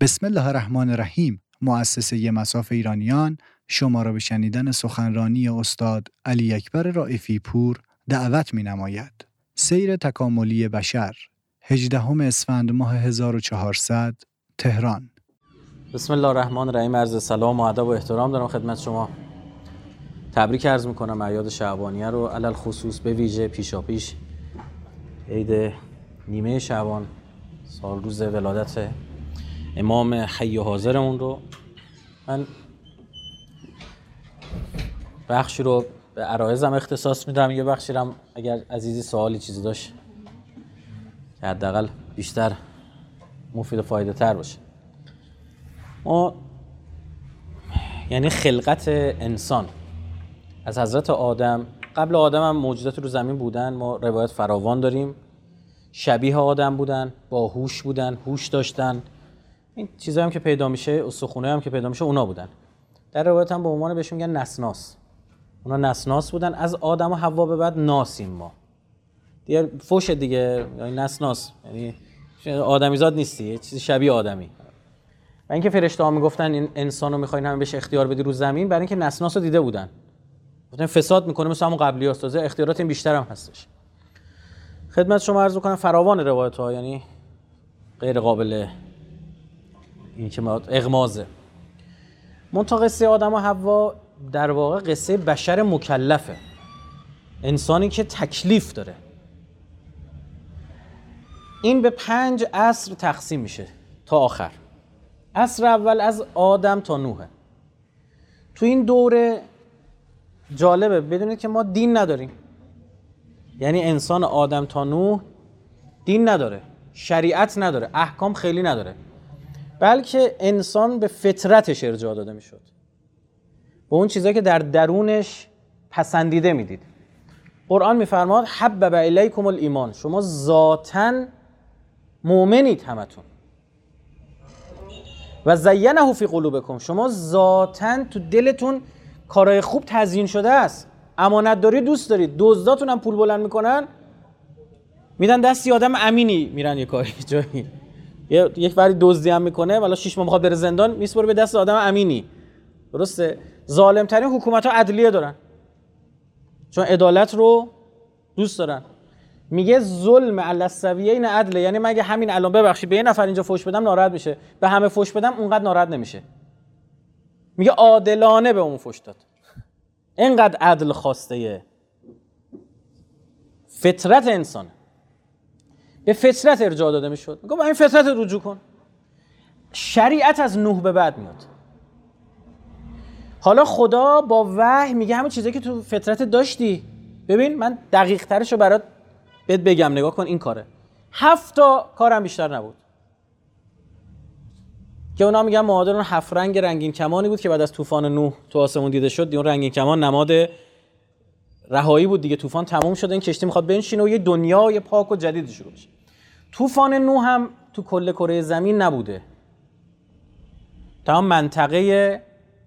بسم الله الرحمن الرحیم. مؤسسه مصاف ایرانیان شما را به شنیدن سخنرانی استاد علی اکبر رائفی پور دعوت می‌نماید. سیر تکاملی بشر، 18 اسفند ماه 1400، تهران. بسم الله الرحمن الرحیم. عرض سلام و ادب و احترام دارم خدمت شما. تبریک عرض میکنم اعیاد شعبانیه رو، علل خصوص به ویژه پیشاپیش عید نیمه شعبان، سال روز ولادت امام حی و حاضرمون رو. من بخشی رو به عرایزم اختصاص میدم، یه بخشی رو هم اگر عزیزی سوالی چیزی داشت که حداقل بیشتر مفید و فایده تر باشه. ما یعنی خلقت انسان از حضرت آدم، قبل آدم هم موجودات رو زمین بودن، ما روایت فراوان داریم، شبیه آدم بودن، با هوش بودن، هوش داشتن، این چیزایی هم که پیدا میشه، استخونایی هم که پیدا میشه اونا بودن. در روایت هم به عنوان بهشون میگن نسناس، اونا نسناس بودن. از آدم و حوا به بعد ناسیم ما دیگه، فوش دیگه، یعنی نسناس یعنی آدمیزاد نیستی، یه چیزی شبیه آدمی. و اینکه فرشته ها میگفتن این انسانو میخواین همین بهش اختیار بدی رو زمین، برای اینکه نسناس رو دیده بودن، گفتن فساد میکنه مثل همون قبلی هاست، تازه اختیارات این بیشتر هم هستش. خدمت شما عرض کنم فراوان روایت ها، یعنی غیر قابل این که اغمازه. منتها قصه آدم و حوا در واقع قصه بشر مکلفه، انسانی که تکلیف داره. این به 5 عصر تقسیم میشه تا آخر. عصر اول از آدم تا نوحه. تو این دوره جالبه بدونید که ما دین نداریم، یعنی انسان آدم تا نوح دین نداره، شریعت نداره، احکام خیلی نداره، بلکه انسان به فطرتش ارجاع داده میشد، به اون چیزایی که در درونش پسندیده میدید. قرآن میفرماد حبب الیکم الایمان، شما ذاتاً مؤمنید همتون، و زینه فی قلوبکم، شما ذاتاً تو دلتون کارهای خوب تزیین شده است، امانت داری دوست دارید، دزداتون هم پول بلند میکنن میدن دستی آدم امینی، میرن یه کاری جایی یک باری دزدی هم میکنه والا 6 ماه میخواد بره زندان، میسپره به دست آدم امینی. درسته؟ ظالم ترین حکومت ها عدلیه دارن چون عدالت رو دوست دارن. میگه ظلم علی السویین عدل، یعنی مگه همین الان ببخشید به یه نفر اینجا فوش بدم ناراحت میشه، به همه فوش بدم اونقدر ناراحت نمیشه. میگه عادلانه به اون فوش داد، اینقدر عدل خواسته. فطرت انسانه، به فطرت ارجاع داده میشد. میگه با این فطرت رجوع کن. شریعت از نوح به بعد میاد. حالا خدا با وحی میگه همون چیزایی که تو فطرت داشتی، ببین من دقیق ترشو برات بهت بگم، نگاه کن این کاره. 7 تا کارم بیشتر نبود که اونا میگن معادل اون 7 رنگ رنگین کمانی بود که بعد از طوفان نوح تو آسمون دیده شد. اون رنگین کمان نماد رهایی بود دیگه، طوفان تموم شده، این کشتی میخواد بنشینه و یه دنیای پاک و جدید شروع بشه. طوفان نوح هم تو کل کره زمین نبوده، تمام منطقه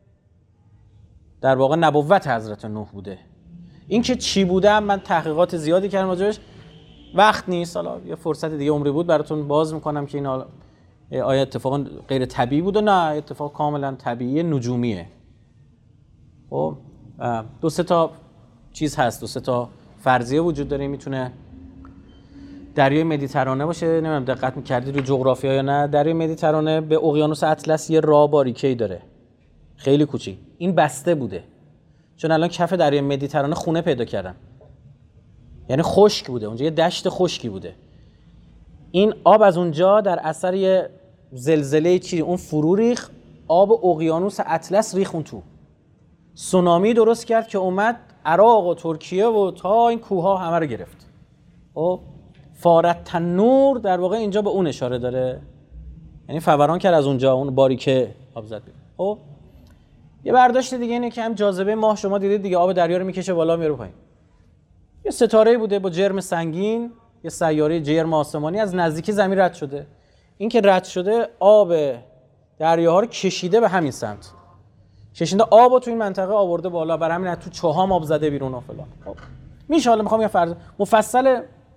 در واقع نبوت حضرت نوح بوده. این که چی بوده من تحقیقات زیادی کردم راجعش، وقت نیست، حالا یه فرصت دیگه عمری بود براتون باز میکنم که این آیا اتفاقا غیر طبیعی بود و نه اتفاق کاملا طبیعی نجومیه. خب 2-3 تا چیز هست، 2-3 تا فرضیه وجود داره. میتونه دریای مدیترانه باشه، نمیدونم دقت می‌کردید رو جغرافیا یا نه، دریای مدیترانه به اقیانوس اطلس یه راه باریکه‌ای داره خیلی کوچیک، این بسته بوده چون الان کف دریای مدیترانه خونه پیدا کردن، یعنی خشک بوده اونجا، یه دشت خشکی بوده. این آب از اونجا در اثر یه زلزله چی اون فرو ریخ، آب اقیانوس اطلس ریخون تو، سونامی درست کرد که اومد عراق و ترکیه و تا این کوه‌ها همه رو گرفت. خب فارت تنور در واقع اینجا به اون اشاره داره، یعنی فوران کرد از اونجا، اون باریکه آب زد. خب یه برداشت دیگه اینه که هم جاذبه ماه شما دیدید دیگه، آب دریا رو میکشه بالا میاره پایین. یه ستاره بوده با جرم سنگین، یه سیاره جرم آسمانی از نزدیکی زمین رد شده. این که رد شده آب دریاها رو کشیده به همین سمت، کشیده آبو تو این منطقه آورده بالا، برای همین تو چوهام آب زده بیرون و فلان. خب میشه حالا میخوام یه فرض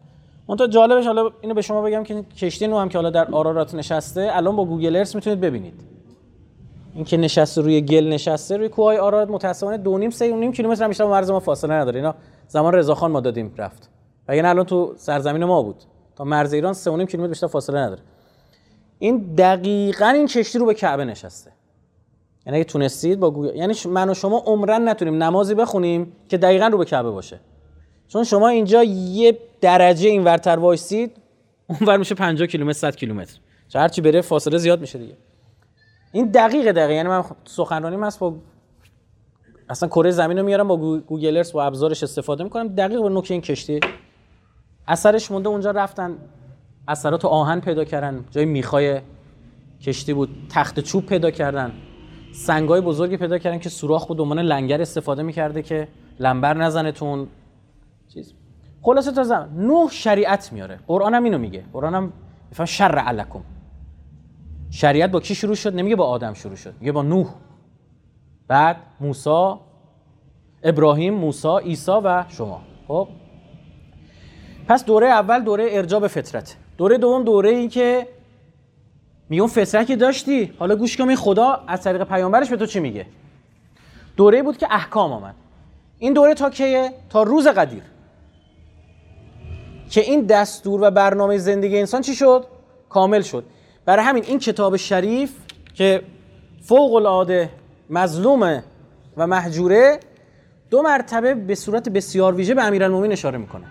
منتها جالبش حالا اینو به شما بگم که کشتی نو هم که حالا در آرارات نشسته، الان با گوگل ارث میتونید ببینید. این که نشسته روی گل، نشسته روی کوههای آرارات، متأسفانه 2.5-3.5 کیلومتر هم بیشتر با مرز ما فاصله نداره. اینا زمان رضاخان ما دادیم رفت. وگرنه الان تو سرزمین ما بود. تا مرز ایران 3.5 کیلومتر بیشتر فاصله نداره. این دقیقاً این کشتی رو به کعبه نشسته. یعنی اگه تونستید با گوگل، یعنی من و شما عمرن نتونیم نمازی بخونیم که دقیقاً رو به کعبه باشه. چون شما اینجا یه درجه اینورتر وایسید، اونور میشه 50 کیلومتر 100 کیلومتر. هر چی بره فاصله زیاد میشه دیگه. این دقیقه یعنی من سخنرانیم هست با اصلا کره زمین رو میارم با گوگل ارث و ابزارش استفاده میکنم، دقیق به نوک این کشتی اثرش مونده. اونجا رفتن اثرات آهن پیدا کردن، جای میخای کشتی بود، تخت چوب پیدا کردن، سنگای بزرگی پیدا کردن که سوراخ بود، عنوان لنگر استفاده میکرده که لنبر نزنه تون چیز. خلاصه تا زمان نوح شریعت میاره. قرآن هم اینو میگه. قرآن هم میفهم شرع لکم. شریعت با کی شروع شد؟ نمیگه با آدم شروع شد، میگه با نوح، بعد موسی، ابراهیم، موسی، عیسی و شما. خب پس دوره اول دوره ارجاع به فطرت، دوره دوم دوره ای که میگم فطرت که داشتی، حالا گوش کن خدا از طریق پیامبرش به تو چی میگه. دوره بود که احکام آمد. این دوره تا کیه؟ تا روز قدیر که این دستور و برنامه زندگی انسان چی شد؟ کامل شد. برای همین این کتاب شریف که فوق العاده مظلومه و محجوره، 2 مرتبه به صورت بسیار ویژه به امیرالمومنین اشاره میکنه.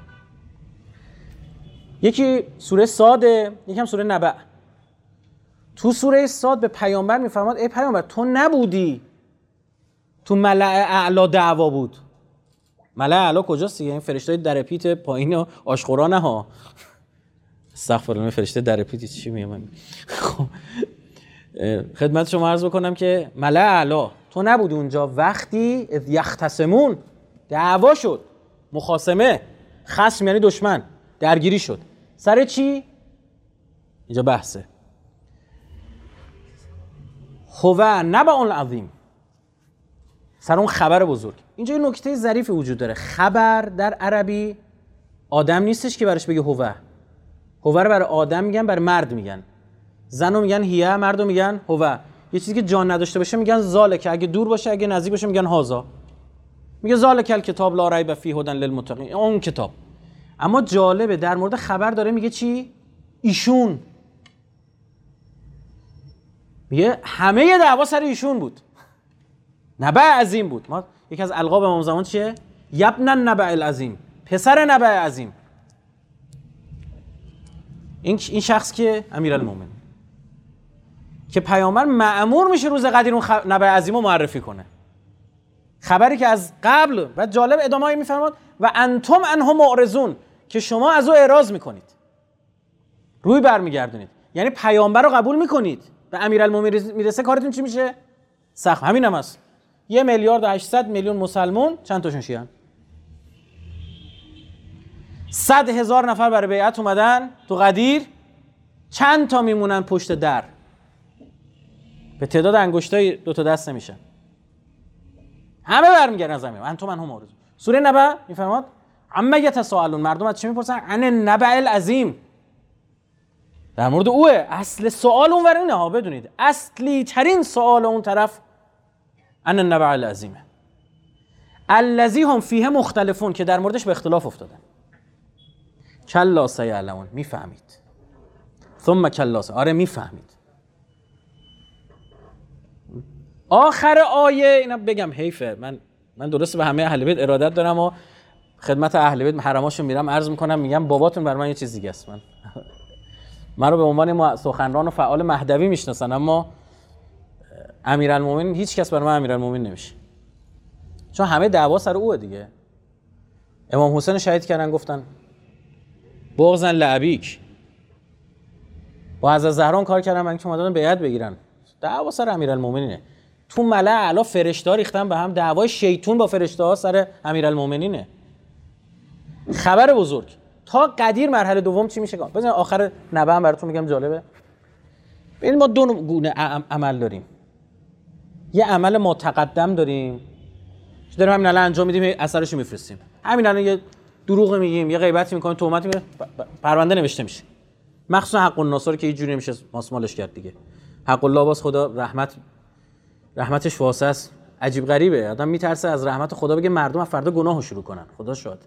یکی سوره صاده، یکی هم سوره نبأ. تو سوره صاد به پیامبر میفرماد ای پیامبر تو نبودی تو ملأ اعلا دعوا بود. ملأ اعلا کجاست دیگه؟ این فرشتای در پیت پایین آشخورانه ها. استغفرالله، فرشته در پیت چی میگم من؟ خب خدمت شما عرض بکنم که ملأ اعلا تو نبودی اونجا وقتی اذ یختصمون دعوا شد، مخاصمه، خصم یعنی دشمن، درگیری شد. سر چی؟ اینجا بحثه. هو نبأ عظیم، سر اون خبر بزرگ. اینجا یه نکته ظریفی وجود داره. خبر در عربی آدم نیستش که برش بگه هو. هو رو برای آدم میگن، برای مرد میگن. زنو میگن هیه، مردو میگن هو. یه چیزی که جان نداشته باشه میگن ذالک، اگه دور باشه، اگه نزدیک باشه میگن هازا. میگه ذالک الکتاب لا ریب فیه هدی للمتقین، اون کتاب. اما جالبه در مورد خبر داره میگه چی؟ ایشون. میگه همه دعوا سر ایشون بود. نبأ عظیم بود. ما یکی از القاب امام زمان چیه؟ یبن النبأ العظیم، پسر نبأ عظیم. این شخص که امیرالمومنین که پیامبر مأمور میشه روز قدیر اون نبأ عظیم رو معرفی کنه. خبری که از قبل. و جالب ادامه‌ای میفرماد و انتم عنه معرضون، که شما از او اعراض میکنید، روی برمیگردونید. یعنی پیامبر رو قبول میکنید، به امیرالمومنین میرسه کارتون چی میشه؟ سخت. همین هم هست. 1,800,000,000 مسلمون چند تاشون شیعن؟ 100,000 نفر برای بیعت اومدن تو قدیر، چند تا میمونن پشت در؟ به تعداد انگشتای 2 تا دست نمیشن. همه برمیگردن زمین. انتم عنه معرضون. سوره نبأ میفرماد عما یتساءلون، مردم از چی میپرسن؟ عن النبأ العظیم، در مورد اوه. اصل سوال اونور اینه ها، بدونید اصلی ترین سوال اون طرف عن النبأ العظیم الذی هم فیه مختلفون، که در موردش به اختلاف افتادن. کلا سیعلمون، میفهمید. ثم کلا آره میفهمید. آخر آیه اینا بگم حیفه، من درسته به همه اهل بیت ارادت دارم و خدمت اهل بیت حرماشون میرم عرض میکنم، میگم باباتون بر من یه چیز دیگه است. من رو به عنوان سخنران و فعال مهدوی میشناسن، اما امیرالمومنین هیچ کس بر من امیرالمومنین نمیشه، چون همه دعوا سر اوه دیگه. امام حسین شهید کردن، گفتن بغضن لابیک. با حضرت زهرا کار کردن، من که اومدن بیعت بگیرن، دعوا سر امیرالمومنینه. تو ملأ اعلی فرشته‌ها ریختن به هم، دعوای شیطون با فرشته‌ها سر امیرالمومنینه. خبر بزرگ. تا قدیر مرحله دوم چی میشه؟ بزن آخر نبأ هم براتون میگم، جالبه. ببین ما 2 گونه عمل داریم. یه عمل متقدم داریم که داریم همین الان انجام میدیم، اثرش رو میفرستیم. همین الان یه دروغ میگیم، یه غیبتی میکنیم، تهمت میگیم، پرونده نوشته میشه. مخصوصا حق الناصر که اینجوری نمیشه ماسمالش کرد دیگه. حق الله باز خدا رحمتش واسع است. عجیب غریبه، آدم میترسه از رحمت خدا بگه مردم از فردا گناهو شروع کنن. خدا شاد.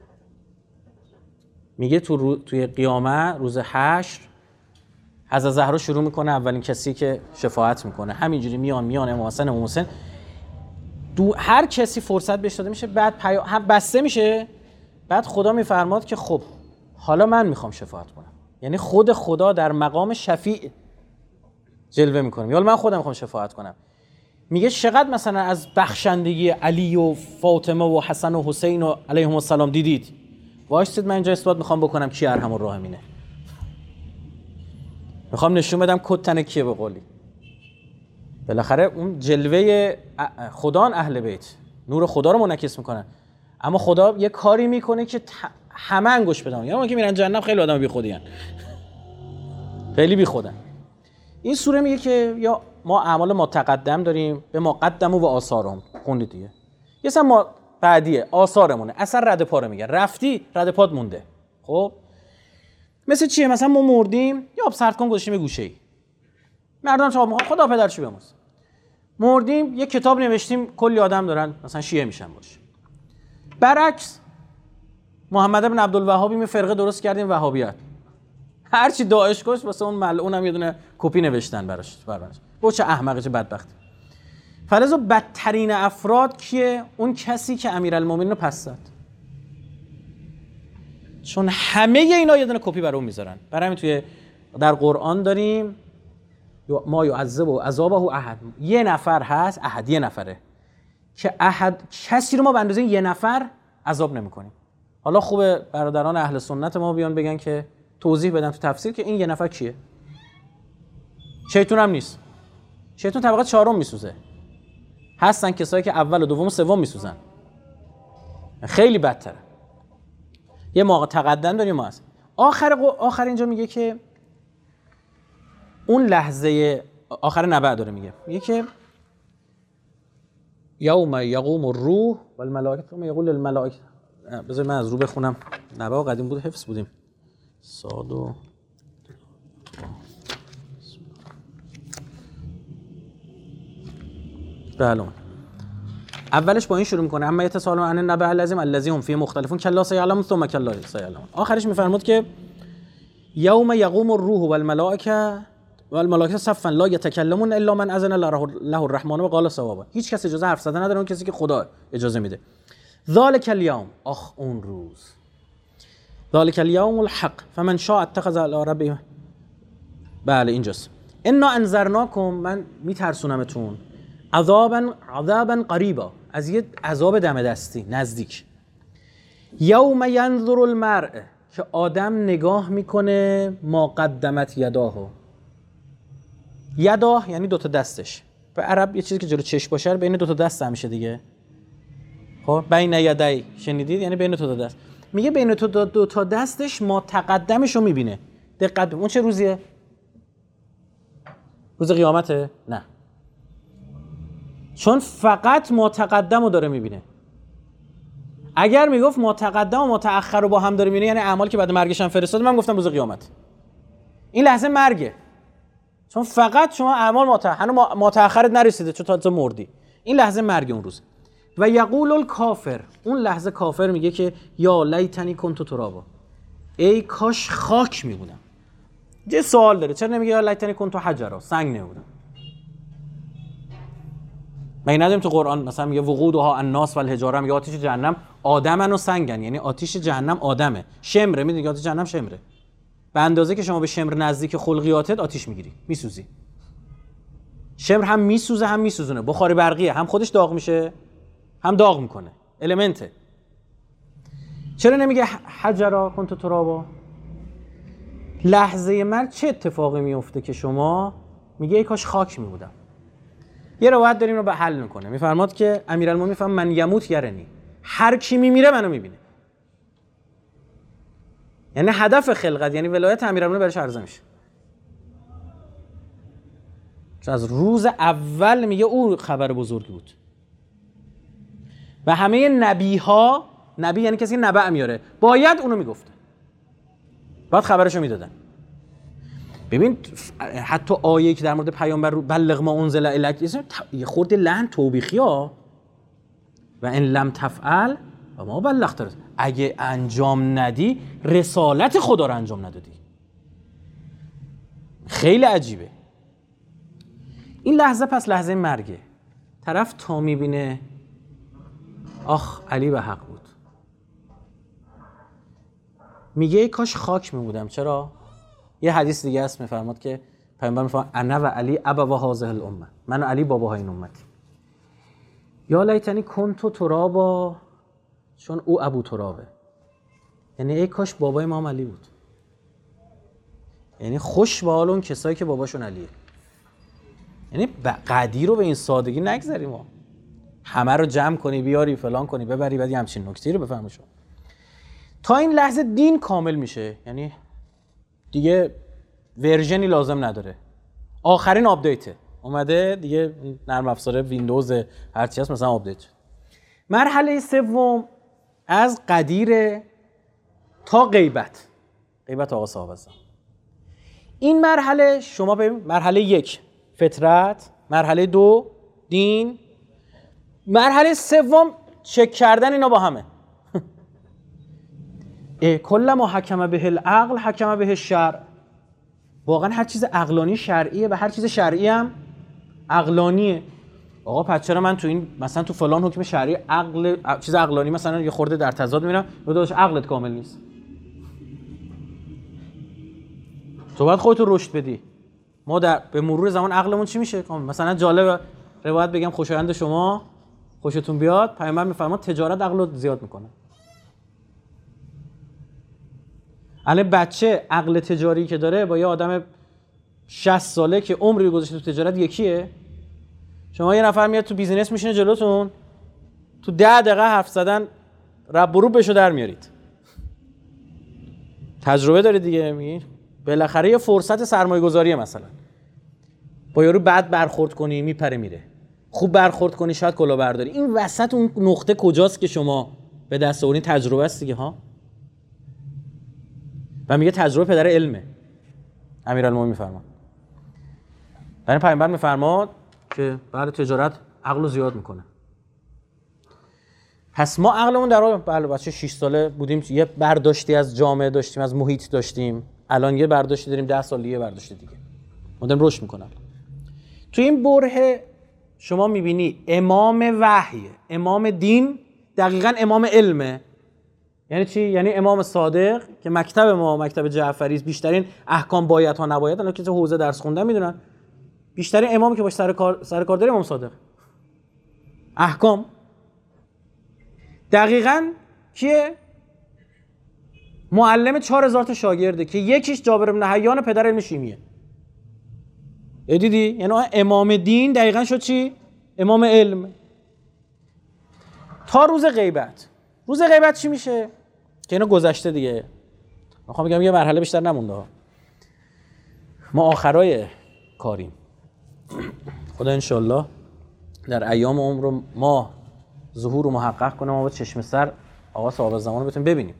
میگه توی قیامت روز حشر حضرت زهرا شروع میکنه اولین کسی که شفاعت میکنه، همینجوری میان امام حسن امام حسین، هر کسی فرصت بهش داده میشه، بعد هم بسته میشه، بعد خدا میفرماد که خب حالا من میخوام شفاعت کنم. یعنی خود خدا در مقام شفیع جلوه میکنه، یا من خودم میخوام شفاعت کنم. میگه چقدر مثلا از بخشندگی علی و فاطمه و حسن و حسین و علیهم السلام دیدید. وایسید من اینجا اثبات میخوام بکنم کی ارحم الراحمینه. میخوام نشون بدم کتن کیه به قولی. بالاخره اون جلوه خدا اهل بیت نور خدا رو منعکس میکنن، اما خدا یه کاری میکنه که همه انگوش بدن. یا اون که میرن جهنم خیلی آدم بیخودیان، خیلی بیخودن. این سوره میگه که یا ما اعمال متقدم داریم به ما قدموا و آثارهم، خوندید دیگه. یه سم ما بعدیه آثارمونه، اثر رد پا رو میگه، رفتی رد پات مونده. خب مثل چیه؟ مثلا ما مردیم یا آب سرد کن گذاشتیم گوشه‌ای، مردم چاپ میخوان خدا پدرشو بیامرز. مردیم یه کتاب نوشتیم کلی آدم دارن مثلا شیعه میشن باشه. برعکس محمد بن عبدالوهابی می فرقه درست کردیم وهابیت، هر چی داعش کش واسه اون ملعونم یه دونه کپی نوشتن براش. با چه احمقی، چه بدبختی. فلذا بدترین افراد کیه؟ اون کسی که امیرالمومنین رو پس زد، چون همه اینا یه دونه کپی برای اون میذارن. برای همین توی در قرآن داریم ما یعذب و عذابه احد، یه نفر هست، احد یه نفره که احد کسی رو ما به اندازه یه نفر عذاب نمی‌کنیم. حالا خوبه برادران اهل سنت ما بیان بگن که توضیح بدن تو تفسیر که این یه نفر کیه. شیطان هم نیست، شیطان طبقه چهارم میسوزه، هستن کسایی که اول و دوم و سوم میسوزن، خیلی بدتره. یه موقع تقدم داریم ما هست. آخر اینجا میگه که اون لحظه آخر نبأ داره میگه که یوم یقوم الروح والملائکه ثم یقول للملائکه. بذار من از رو بخونم، نبأ قدیم بود حفظ بودیم. صاد و بله. اولش با این شروع میکنه اما یتسالون عن النبأ العظیم الذی هم فیه مختلفون کلا سیعلمون ثم کلا سیعلمون. آخرش میفرمود که یوم یقوم الروح والملائکه صفا لا یتکلمون الا من اذن له الرحمن و قال صوابا. هیچ کس اجازه حرف زدن نداره، اون کسی که خدا اجازه میده. ذالک الیوم، اون روز، ذالک الیوم الحق فمن شاء اتخذ الی ربه. بله اینجاست. انا انذرناکم، من میترسونمتون، عذابا قریبا، از یه عذاب دم دستی نزدیک. یوم ینظر المرء، که آدم نگاه میکنه ما قدمت یداه. یداه یعنی دوتا دستش. به عرب یه چیزی که جلو چشم باشه بین دوتا دست همیشه دیگه. خب بین یدای شنیدید؟ یعنی بین دوتا دست. میگه بین دوتا دستش ما تقدمش رو میبینه. دقت، اون چه روزیه؟ روز قیامته؟ نه، چون فقط ما تقدم رو داره میبینه. اگر میگفت ما تقدم و ما تأخر رو با هم داره میبینه، یعنی اعمال که بعد مرگش هم فرستاده، من گفتم روز قیامت. این لحظه مرگه، چون فقط شما اعمال هنوز ما تأخرت نرسیده، چون تا مردی. این لحظه مرگ اون روز. و یقول الکافر، اون لحظه کافر میگه که یا لیتنی کنت ترابا، ای کاش خاک میبودم. یه سوال داره، چرا نمیگه یا لیتنی کنت حجرا، سنگ نمیبودم؟ مگه نداریم تو قرآن مثلا میگه وقودها الناس والحجاره، میگه آتش جهنم آدمن و سنگن، یعنی آتش جهنم آدمه. شمره، میدونی آتش جهنم شمره، به اندازه که شما به شمر نزدیک خلقیاتت آتیش میگیری، میسوزی. شمر هم میسوزه هم میسوزونه، بخاری برقیه، هم خودش داغ میشه هم داغ میکنه، المنته. چرا نمیگه حجرا کنت ترابا؟ لحظه مرگ چه اتفاقی میفته که شما میگه ای کاش خاک میبودم؟ یه روایت داریم رو به حل میکنه، میفرماد که امیرالمومنین میفهم من یموت یرنی، هر کی میمیره منو میبینه. یعنی هدف خلقت، یعنی ولایت امیرالمومنین برش عرضه میشه. چون از روز اول میگه او خبر بزرگی بود. و همه نبیها نبی یعنی کسی که نبأ میاره، باید اونو میگفته، باید خبرشو میدادن. ببین حتی آیه‌ای که در مورد پیامبر بلغ ما انزل الیک یه خورده لحن توبیخی ها، و ان لم تفعل و ما بلغت، اگه انجام ندی رسالت خدا رو انجام ندادی. خیلی عجیبه این لحظه. پس لحظه مرگه، طرف تا میبینه آخ علی به حق بود، میگه ای کاش خاک میبودم. چرا؟ یه حدیث دیگه است میفرماد که پیامبر میفرماد انا و علی ابوا هذه الامه، من و علی باباهای این امتی. یا لیتنی کنت ترابا، چون او ابو ترابه، یعنی ای کاش بابای ما علی بود. یعنی خوش به حال اون کسایی که باباشون علیه. یعنی قدیر رو به این سادگی نگذاریم، ما همه رو جمع کنی بیاری فلان کنی ببری بعد همچین نکته رو بفهمو. تا این لحظه دین کامل میشه، یعنی دیگه ورژنی لازم نداره، آخرین آپدیته اومده دیگه، نرم افزار ویندوز هر چی هست مثلا آپدیت. مرحله سوم از قدیر تا غیبت آقا صاحب الزمان. این مرحله شما ببین، مرحله 1 فطرت، مرحله 2 دین، مرحله سوم چک کردن اینا با همه. کل ما حکم به العقل حکم به الشرع. واقعا هر چیز عقلانی شرعیه و هر چیز شرعی هم عقلانیه. آقا پس چرا من تو این مثلا تو فلان حکم شرعی عقل چیز عقلانی مثلا یه خورده در تضاد میبینم، داداش عقلت کامل نیست، تو باید خودت رو رشد بدی. ما به مرور زمان عقلمون چی میشه؟ مثلا جالب روایت بگم خوشایند شما خوشتون بیاد، پیامبر میفرماد تجارت عقل رو زیاد میکنه. الان بچه عقل تجاری که داره با یه آدم 60 ساله که عمری گذاشته تو تجارت یکیه. شما یه نفر میاد تو بیزینس میشینه جلوتون، تو 10 دقیقه حرف زدن رب و روب بشو در میارید. تجربه داره دیگه. میگی بالاخره یه فرصت سرمایه گذاریه، مثلا با یارو بد برخورد کنی میپره میره، خوب برخورد کنی شاید کلاهبرداری. این وسط اون نقطه کجاست که شما به دست آورین؟ تجربه است دیگه ها. و میگه تجربه پدر علمه. امیرالمومنین میفرماد، یعنی پیامبر میفرماد که برای تجارت عقل رو زیاد میکنه. پس ما عقلمون در بالا بچه 6 ساله بودیم، یه برداشتی از جامعه داشتیم، از محیط داشتیم، الان یه برداشتی داریم، 10 سال دیگه برداشت دیگه، مدام رشد میکنه. تو این بره شما میبینی امام وحی، امام دین، دقیقاً امام علمه. یعنی چی؟ یعنی امام صادق که مکتب ما مکتب جعفری است، بیشترین احکام باید ها نباید، الان که تو حوزه درس خوندن میدونن بیشترین امامی که باش سر کار داره امام صادق. احکام دقیقاً کیه؟ معلم 4000 تا شاگرده که یکیش جابر بن حیان پدر علم شیمیه. دیدی؟ یعنی امام دین دقیقاً شد چی؟ امام علم. تا روز غیبت. روز غیبت چی میشه؟ که اینا گذشته دیگه. میخوام بگم یه مرحله بیشتر نمونده. ما آخرای کاریم. خدا انشالله در ایام عمر ما ظهور رو محقق کنه، ما با چشم سر آقا صاحب الزمان رو بتونیم ببینیم.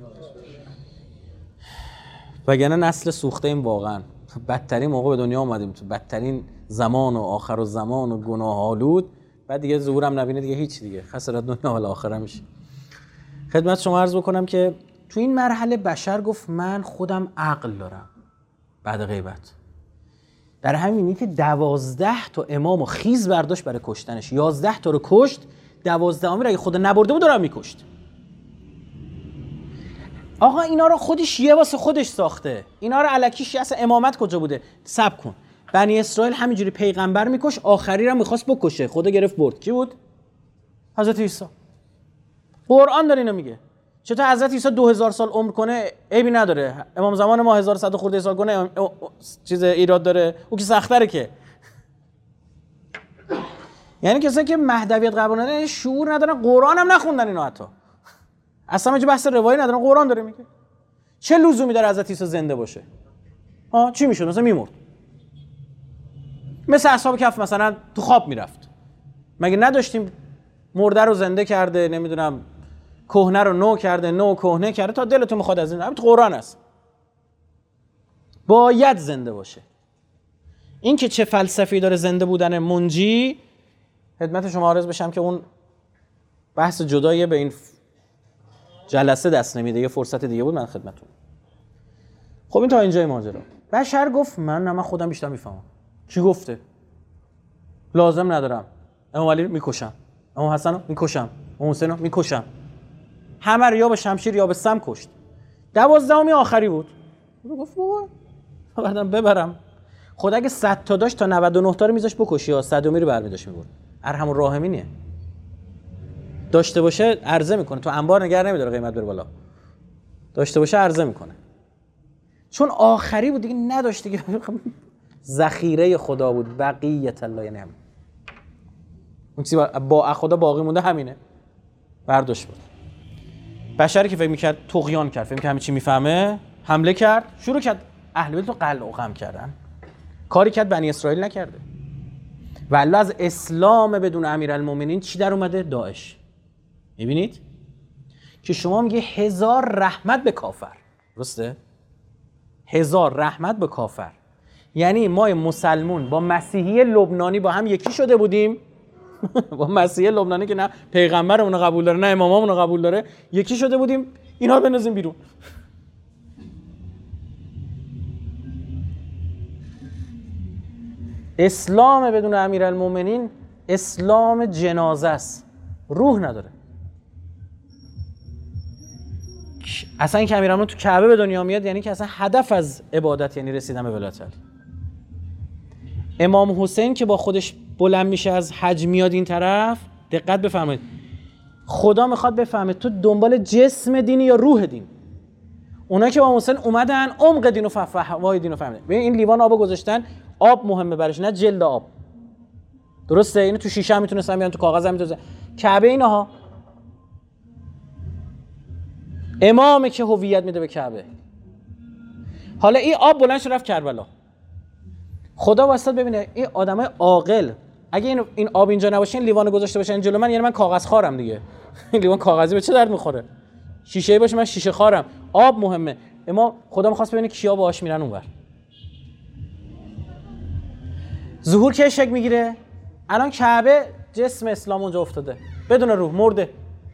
وگرنه نسل سوخته ایم واقعا. بدترین موقع به دنیا اومدیم، تو بدترین زمان و آخر و زمان و گناه آلود، بعد دیگه ظهورم نبینه دیگه هیچ دیگه خسارت دنیا و آخره میشه. خدمت شما عرض بکنم که تو این مرحله بشر گفت من خودم عقل دارم. بعد غیبت در همینی که 12 تا امامو خیز برداشت برای کشتنش، 11 تا رو کشت، 12 اگه خود نبرده بود دارم میکشت. آقا اینا رو خودش یه واسه خودش ساخته، اینا رو الکیش اصلا امامت کجا بوده؟ صبر کن. بنی اسرائیل همینجوری پیغمبر میکش، آخری رو میخواست بکشه، خدا گرفت برد. کی بود؟ حضرت عیسی. قرآن داره اینو میگه. چطور حضرت عیسی 2000 سال عمر کنه عیبی نداره، امام زمان ما 1100 خورده سال کنه چیز ایراد داره، او که سخت‌تره که. یعنی کسایی که مهدویت قبول ندارن شعور ندارن، قرآن هم نخوندن اینا، حتی اصلا اینجا بحث روایی ندارن، قرآن داره میگه. چه لزومی داره حضرت عیسی زنده باشه؟ چی میشد؟ مثلا میمرد، مثل اصحاب کهف مثلا تو خواب میرفت. مگه نداشتیم مرده رو زنده کرده، نمیدونم کهنه رو نو کرده، نو کهنه کرده تا دلتون میخواد از این. همین تو قرآن است. باید زنده باشه. این که چه فلسفی داره زنده بودن منجی، خدمت شما عرض بشم که اون بحث جداییه، به این جلسه دست نمیده، یه فرصت دیگه بود من خدمتتون. خب این تا اینجای ماجرا. بشر گفت من خودم بیشتر میفهمم. کی گفته؟ لازم ندارم. امام علی میکشم، امام حسن رو میکشم، امام حسین رو میکشم. همه رو یا به شمشیر یا به سم کشت. 12 آخری بود. گفت بابا بعدم ببرم. خدا اگه 100 تا داشت تا 99 تا رو میذاش بکشی، یا 100 رو برمی‌داشت میبرد. ارحم الراحمینه. داشته باشه عرضه میکنه، تو انبار نگه نمیداره قیمت بره بالا. داشته باشه عرضه میکنه. چون آخری بود دیگه، نداشت دیگه. ذخیره خدا بود، بقیت الله، یعنی همین. اون چیزی با خدا باقی مونده همینه. برداشت بود. بشری که فکر میکرد طغیان کرد، فکر میکرد همه چی میفهمه، حمله کرد، شروع کرد اهل بیت رو قلع و قم کردن. کاری کرد بنی اسرائیل نکرده. والله از اسلام بدون امیرالمومنین چی در اومده؟ داعش. میبینید که شما میگه 1000 رحمت به کافر، درسته؟ 1000 رحمت به کافر. یعنی ما مسلمون با مسیحی لبنانی با هم یکی شده بودیم. با مسیحی لبنانی که نه پیغمبرمون رو قبول داره نه اماممون رو قبول داره، یکی شده بودیم، اینا رو بندازیم بیرون. اسلام بدون امیرالمومنین اسلام جنازه است، روح نداره. اصلا این که امیرالمومنین تو کعبه به دنیا میاد یعنی که اصلا هدف از عبادت یعنی رسیدن به ولایت علی. امام حسین که با خودش بلند میشه از حج میاد این طرف، دقت بفرمایید، خدا میخواد بفهمه تو دنبال جسم دینی یا روح دین. اونایی که با حسین اومدن عمق دین و فهوای دین رو فهمیدن. ببین این لیوان آب گذاشتن، آب مهمه برش، نه جلد آب. درسته؟ اینو تو شیشه هم میتونستن بیان، تو کاغذ هم میتونستن. کعبه اینها امامه که هویت میده به کعبه. حالا این آب بلند شد رفت کربلا. خدا واسطه ببینه این آدمای عاقل اگه این آب اینجا نباشه، این لیوان گذاشته باشن جلو من، یعنی من کاغذ خارم دیگه. این لیوان کاغذی به چه درد میخوره؟ شیشه‌ای باشه من شیشه خارم. آب مهمه. اما خدا می‌خواست ببینه کیا باهاش میرن اونور. ظهور کی شک میگیره؟ الان کعبه جسم اسلام اونجا افتاده بدون روح، مرده.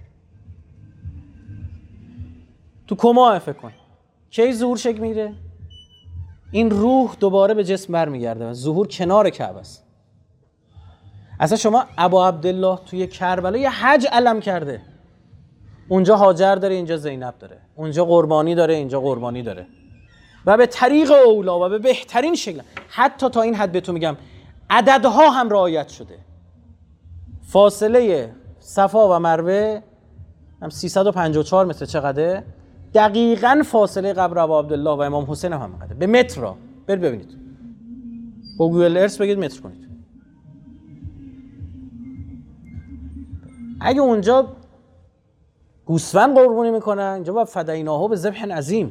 تو کما فکر کن. کی ظهور شک میگیره؟ این روح دوباره به جسم برمیگرده. ظهور کنار کعبه است. اصلا شما ابا عبدالله توی کربلا یه حج علم کرده. اونجا هاجر داره، اینجا زینب داره، اونجا قربانی داره، اینجا قربانی داره، و به طریق اولا و به بهترین شکل. حتی تا این حد بهتون میگم عددها هم رعایت شده. فاصله صفا و مروه هم 354 متر چقدره؟ دقیقاً فاصله قبر ابا عبدالله و امام حسین هم همینقدره، به متر را. برید ببینید، با گوگل ارث بگید متر کنید. اگه اونجا گوسفند قربانی میکنن، اینجا با فدیناهو به ذبح عظیم.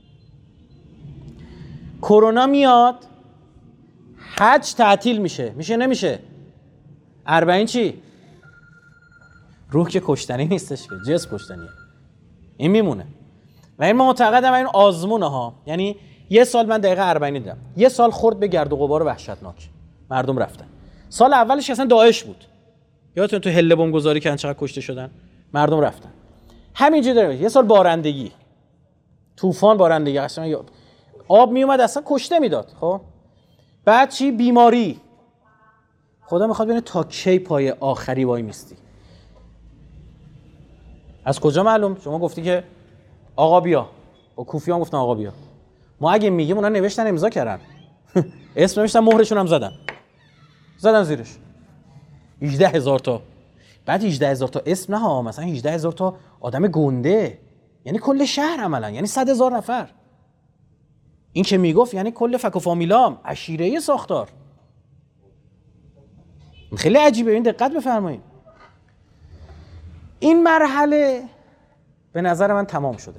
کرونا میاد، حج تعطیل میشه نمیشه. 40 چی؟ روح که کشتنی نیستش که، جسم کشتنیه. این میمونه. و این معتقدم این آزمونه ها. یعنی یه سال من دقیقه 40 دیدم، یه سال خورد به گرد و غبار وحشتناک، مردم رفتن. سال اولش اصلا داعش بود، یادتون تو هله بمب گذاری کردن چقدر کشته شدن، مردم رفتن. همینجوری داره. یه سال بارندگی، طوفان، بارندگی، اصلا آب می اومد اصلا کشته میداد. خب بعد چی؟ بیماری. خدا میخواد ببینه تا کی پای آخری وای میستی. از کجا معلوم؟ شما گفتی که آقا بیا، با کوفیان گفتن آقا بیا. ما اگه میگیم اونا نوشتن امضا کردن، اسم نوشتن، مهرشون هم زدن زیرش. 18000 تا. بعد 18000 تا اسم نه ها، مثلا 18000 تا آدم گنده، یعنی کل شهر عملا، یعنی 100,000 نفر. این که میگفت یعنی کل فک و فامیلام، عشیره ساختار. خیلی عجیبه. این دقت بفرمایید. این مرحله به نظر من تمام شده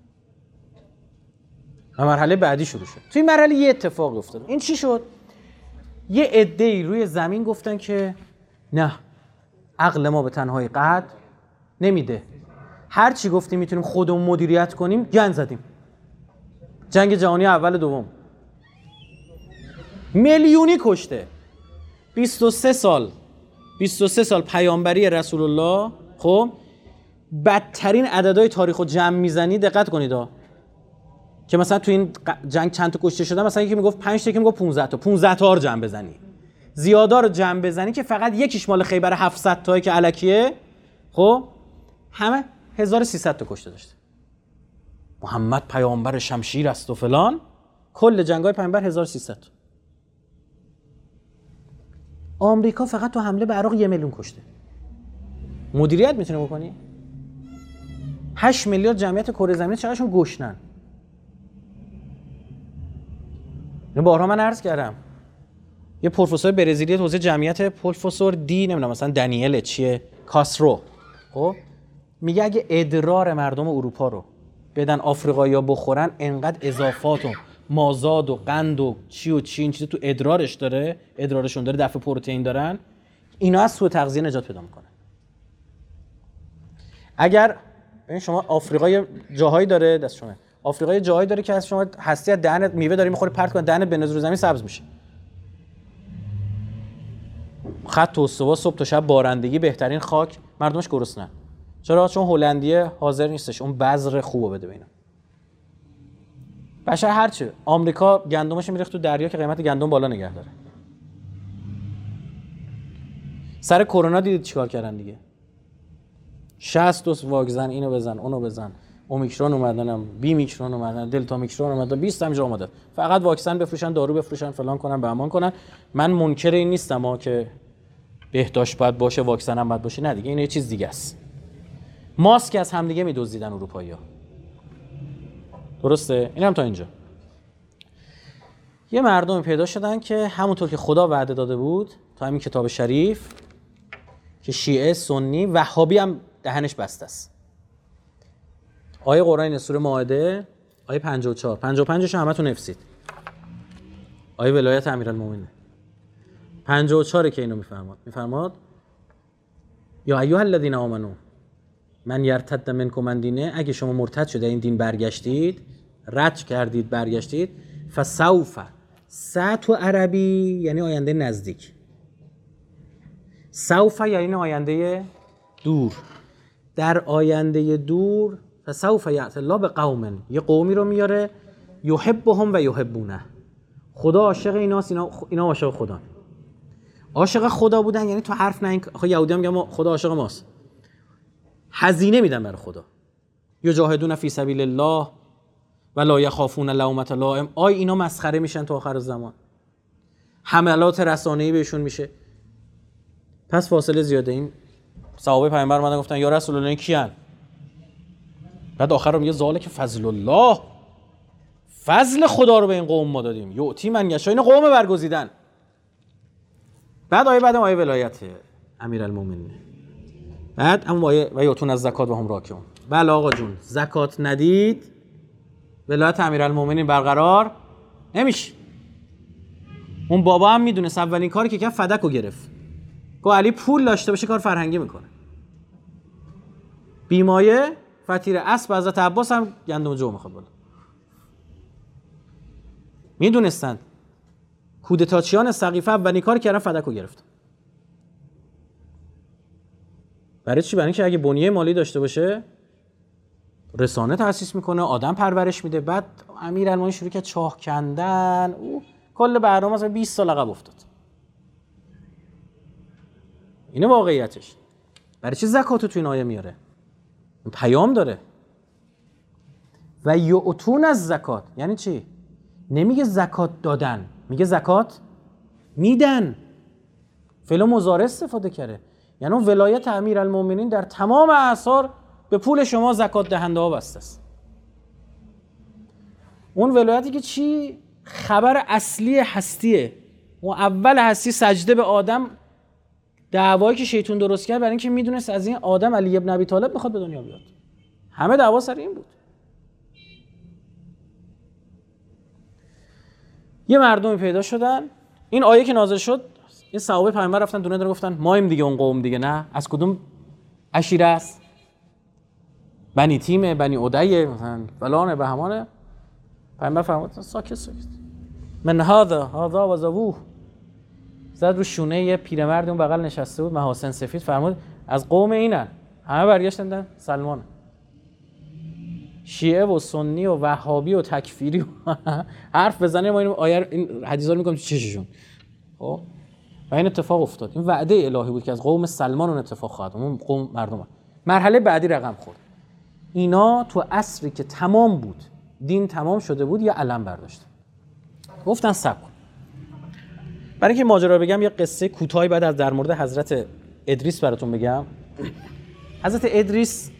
و مرحله بعدی شروع شد. توی مرحله یه اتفاق افتاد. این چی شد؟ یه عده‌ای روی زمین گفتن که نه، عقل ما به تنهایی قد نمیده، هر چی گفتیم میتونیم خودمون مدیریت کنیم گند زدیم. جنگ جهانی اول دوم میلیونی کشته. 23 سال پیامبری رسول الله. خب بدترین عددهای تاریخو جمع میزنی، دقت کنید که مثلا تو این جنگ چند تا کشته شدن، مثلا یکی میگفت 5 تا، یکی میگفت 15 تا رو جمع بزنی، زیادا رو جمع بزنی که فقط یکیش مال خیبر 700 تایی که الکیه، خب همه 1300 تا کشته داشته. محمد پیامبر شمشیر است و فلان، کل جنگ‌های پیامبر 1300 تا. آمریکا فقط تو حمله به عراق 1 میلیون کشته. مدیریت میتونه بکنی؟ 8 میلیارد جمعیت کره زمین چقدرشون گشنن. اینو بارها من عرض کردم. یه پروفسور برزیلی توضیح جمعیت، پروفسور دی نمیدونم مثلا دنیل چیه کاسرو، خب میگه اگه ادرار مردم اروپا رو بدن آفریقایی‌ها بخورن، انقدر اضافات و مازاد و قند و چی این چیزا تو ادرارشون داره، دفع پروتئین دارن، اینا از سوء تغذیه نجات پیدا میکنن. اگر ببین شما آفریقا جاهایی داره، دست شما آفریقا جاهایی داره که از شما هستی از دهنت میوه داری میخوری پرت کن، دهنت بنز رو زمین سبز میشه. خط استوا، صبح تا شب بارندگی، بهترین خاک، مردمش گرسنه‌ن. چرا؟ چون هلندیه حاضر نیستش اون بذر خوبو بده به اینا. بشر هرچی آمریکا گندمش میریخت تو دریا که قیمت گندم بالا نگه داره. سر کرونا دیدید چیکار کردن دیگه؟ 60 دوز واکسن، اینو بزن اونو بزن، اومیکرون اومدنم، بی میکرون اومدن، دلتا میکرون اومد، 20 تا اومده. فقط واکسن بفروشن، دارو بفروشن، فلان کنن، بهمان کنن. من منکر این نیستم که بهداشت باید باشه، واکسن هم باید باشه، نه دیگه این یه چیز دیگه است. ماسک از همدیگه میدزدیدن اروپایی‌ها. درسته؟ اینم تا اینجا. یه مردمی پیدا شدن که همونطور که خدا وعده داده بود تا همین کتاب شریف، که شیعه، سنی، وهابی هم دهنش بسته است. آیه قرآن سوره مائده آیه 54 55 همتون حفظید. آیه ولایت امیرالمومنین 54 که اینو میفرماد یا ایها الذین آمنو من یرتد منکم عن دینه، اگه شما مرتد شده این دین برگشتید، رد کردید برگشتید، فسوف، تو عربی یعنی آینده نزدیک، سوف یعنی آینده دور. در آینده دور فسوف یأتی الله بقوم، یه قومی رو میاره، یحبهم و یحبونه، خدا عاشق ایناست، اینا عاشق خدا. عاشق خدا بودن یعنی تو حرف نه، آخه یهودی هم میگن خدا عاشق ماست، هزینه میدن برای خدا. یجاهدون فی سبیل الله و لا یخافون لومة لائم. اینا مسخره میشن تو آخر زمان، حملات رسانه‌ای بهشون میشه. پس فاصله زیاده. این صحابه پیامبر اومدن گفتن یا رسول الله این کیان؟ بعد آخر رو میگه ذالک فضل الله، فضل خدا رو به این قوم ما دادیم، یعطی من یشاء، این قوم برگزیدن. بعد آیه ولایت امیرالمومنین، بعد اما آیه و یؤتون از زکات و هم راکعون. بله آقا جون، زکات ندید ولایت امیرالمومنین برقرار نمیشه. اون بابا هم میدونه اولین کاری که کرد فدکو گرفت، گفت علی پول داشته باشه کار فرهنگی میکنه. بیمایه فتیر اسب حضرت عباس هم گندم جو میخواد بالا. میدونستند کودتاچیان سقیفه اولین کاری کردن فدکو گرفت. برای چی؟ برای اینکه اگه بنیه مالی داشته باشه رسانه تأسیس میکنه، آدم پرورش میده. بعد امیرالمومنین شروع کرد چاه کندن، او کل برنامه مثلا 20 سال عقب افتاد. اینه واقعیتش. برای چی زکاتو تو این آیه میاره؟ پیام داره. و یؤتون از زکات یعنی چی؟ نمیگه زکات دادن، میگه زکات میدن. فعل مضارع استفاده کرده. یعنی ولایت امیرالمومنین در تمام اعصار به پول شما زکات دهنده ها بسته است. اون ولایتی که چی؟ خبر اصلی هستیه. اون اول هستی سجده به آدم، دعوایی که شیطان درست کرد برای اینکه میدونست از این آدم علی ابن ابی طالب میخواد به دنیا بیاد. همه دعوا سر این بود. یه مردمی پیدا شدن، این آیه که نازل شد این صحابه پیامبر رفتن دونه دونه گفتن مایم دیگه اون قوم دیگه، نه از کدوم عشیره است؟ بنی تیمه، بنی عدیه، مثلا فلانه بهمانه. پیامبر فرمود ساکت ساکت. من هذا و زبوه. زد رو شونه یه پیرمرد اون بغل نشسته بود محاسن سفید، فرمود از قوم اینن. همه برگشتن سلمان. شیعه و سنی و وهابی و تکفیری و حرف بزنه ما این حدیثا رو میگم تو چششون. خب و این اتفاق افتاد. این وعده الهی بود که از قوم سلمان اون اتفاق خواهد. اون قوم مردم مرحله بعدی رقم خورد. اینا تو عصری که تمام بود، دین تمام شده بود، یه علم برداشت. گفتن صبر کن. برای اینکه ماجرا رو بگم یه قصه کوتاهی بعد از در مورد حضرت ادریس براتون بگم. حضرت ادریس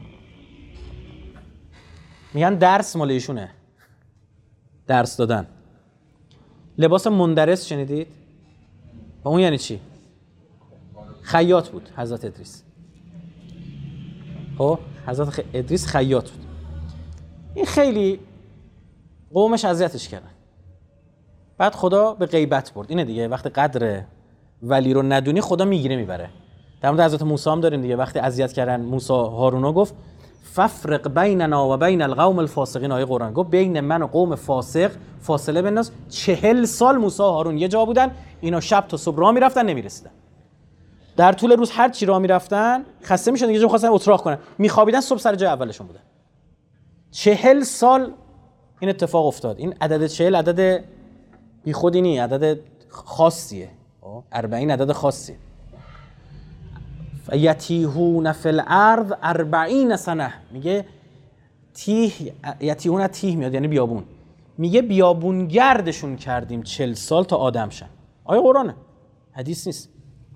میگن درس مال ایشونه، درس دادن. لباس مندرس شنیدید؟ و اون یعنی چی؟ خیاط بود حضرت ادریس. خب حضرت ادریس خیاط بود. این خیلی قومش اذیتش کردن. بعد خدا به غیبت برد. اینه دیگه، وقتی قدر ولی رو ندونی خدا میگیره میبره. در مورد حضرت موسی هم داریم دیگه، وقتی اذیت کردن موسی هارونا گفت ففرق بیننا و بین القوم الفاسقین. آیه قرآن گفت بین من و قوم فاسق فاصله بنداز. 40 سال موسی و هارون یه جا بودن، اینا شب تا صبح راه میرفتن نمیرسیدن. در طول روز هر چی راه میرفتن خسته میشدن، یه جا می‌خواستن اتراق کنن، میخوابیدن، صبح سر جای اولشون بودن. 40 سال این اتفاق افتاد. این عدد 40 عدد بیخودی نیست، عدد خاصیه. 40 عدد خاصیه. یتیهون فی الارض 40 سنه. میگه تیه، یتیهون تیه میاد یعنی بیابون. میگه بیابون گردشون کردیم 40 سال تا آدم شن. آیه قرآنه، حدیث نیست.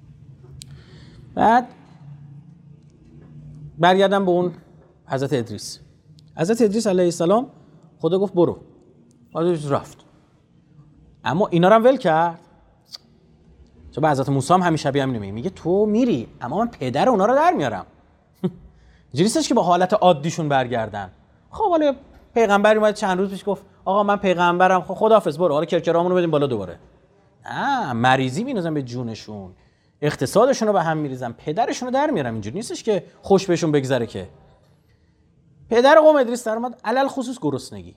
بعد برگردم به اون حضرت ادریس. حضرت ادریس علیه السلام خدا گفت برو. حضرت رفت. اما اینا رو هم ول کرد. چون حضرت موسی هم همیشه همین میگه تو میری اما من پدر اونا رو در میارم. جریسش که با حالت عادیشون برگردن. خب حالا پیغمبر اومد چند روز پیش گفت آقا من پیغمبرم، خب خداحافظ برو، حالا کرکرامونو بدیم بالا دوباره. مریضی میندازن به جونشون، اقتصادشون رو به هم میریزن، پدرشون رو در میارم. اینجوری نیستش که خوش بهشون بگذره. که پدر قوم ادریس در اومد علل خصوص گرسنگی.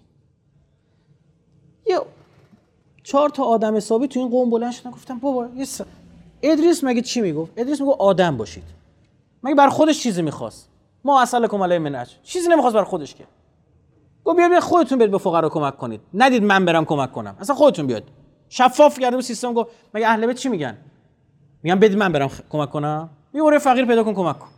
یه 4 تا آدم حسابی تو این قوم بلند شدن گفتن بابا ادریس مگه چی میگفت؟ ادریس میگفت آدم باشید. مگه بر خودش چیزی میخواست؟ ما اصلکم علی منج، چیزی نمیخواست بر خودش. که گفت بیا خودتون برید به فقرا کمک کنید، ندید من برم کمک کنم، اصلا خودتون بیاد. شفاف کرده سیستم. گفت مگه اهل بیت چی میگن؟ میگن بدید من برم کمک کنم. میگه فقیر پیدا کن کمک کن.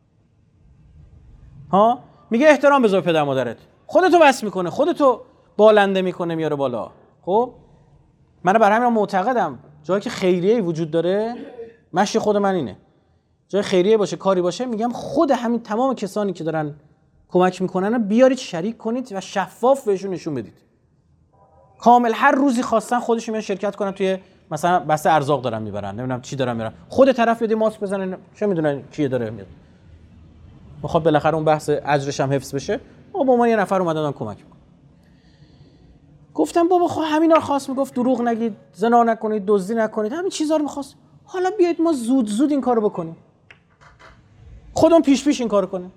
ها میگه احترام بذار پدر مادرت، خودتو بس میکنه، خودتو بالنده میکنه میاره بالا. خب من برای همین معتقدم جایی که خیریه وجود داره، مشی خود من اینه، جای خیریه باشه کاری باشه، میگم خود همین تمام کسانی که دارن کمک میکنن بیارید شریک کنید و شفاف بهشون نشون بدید. کامل هر روزی خواستن خودشون میان شرکت کنن توی مثلا بسته ارزاق دارن میبرن، نمیدونم چی دارن میبرن، خود طرف بیاد ماسک بزنه، چه میدونن کی داره میاد. میخواد بالاخره اون بحث اجرش هم حفظ بشه. با ما یه نفر اومدن کمک میکنه. گفتم بابا خب همینا رو خواست، میگفت دروغ نگید، زنا نکنید، دزدی نکنید، همین چیزا رو میخواست. حالا بیاید ما زود این کارو بکنیم، خودمون پیش این کارو کنیم.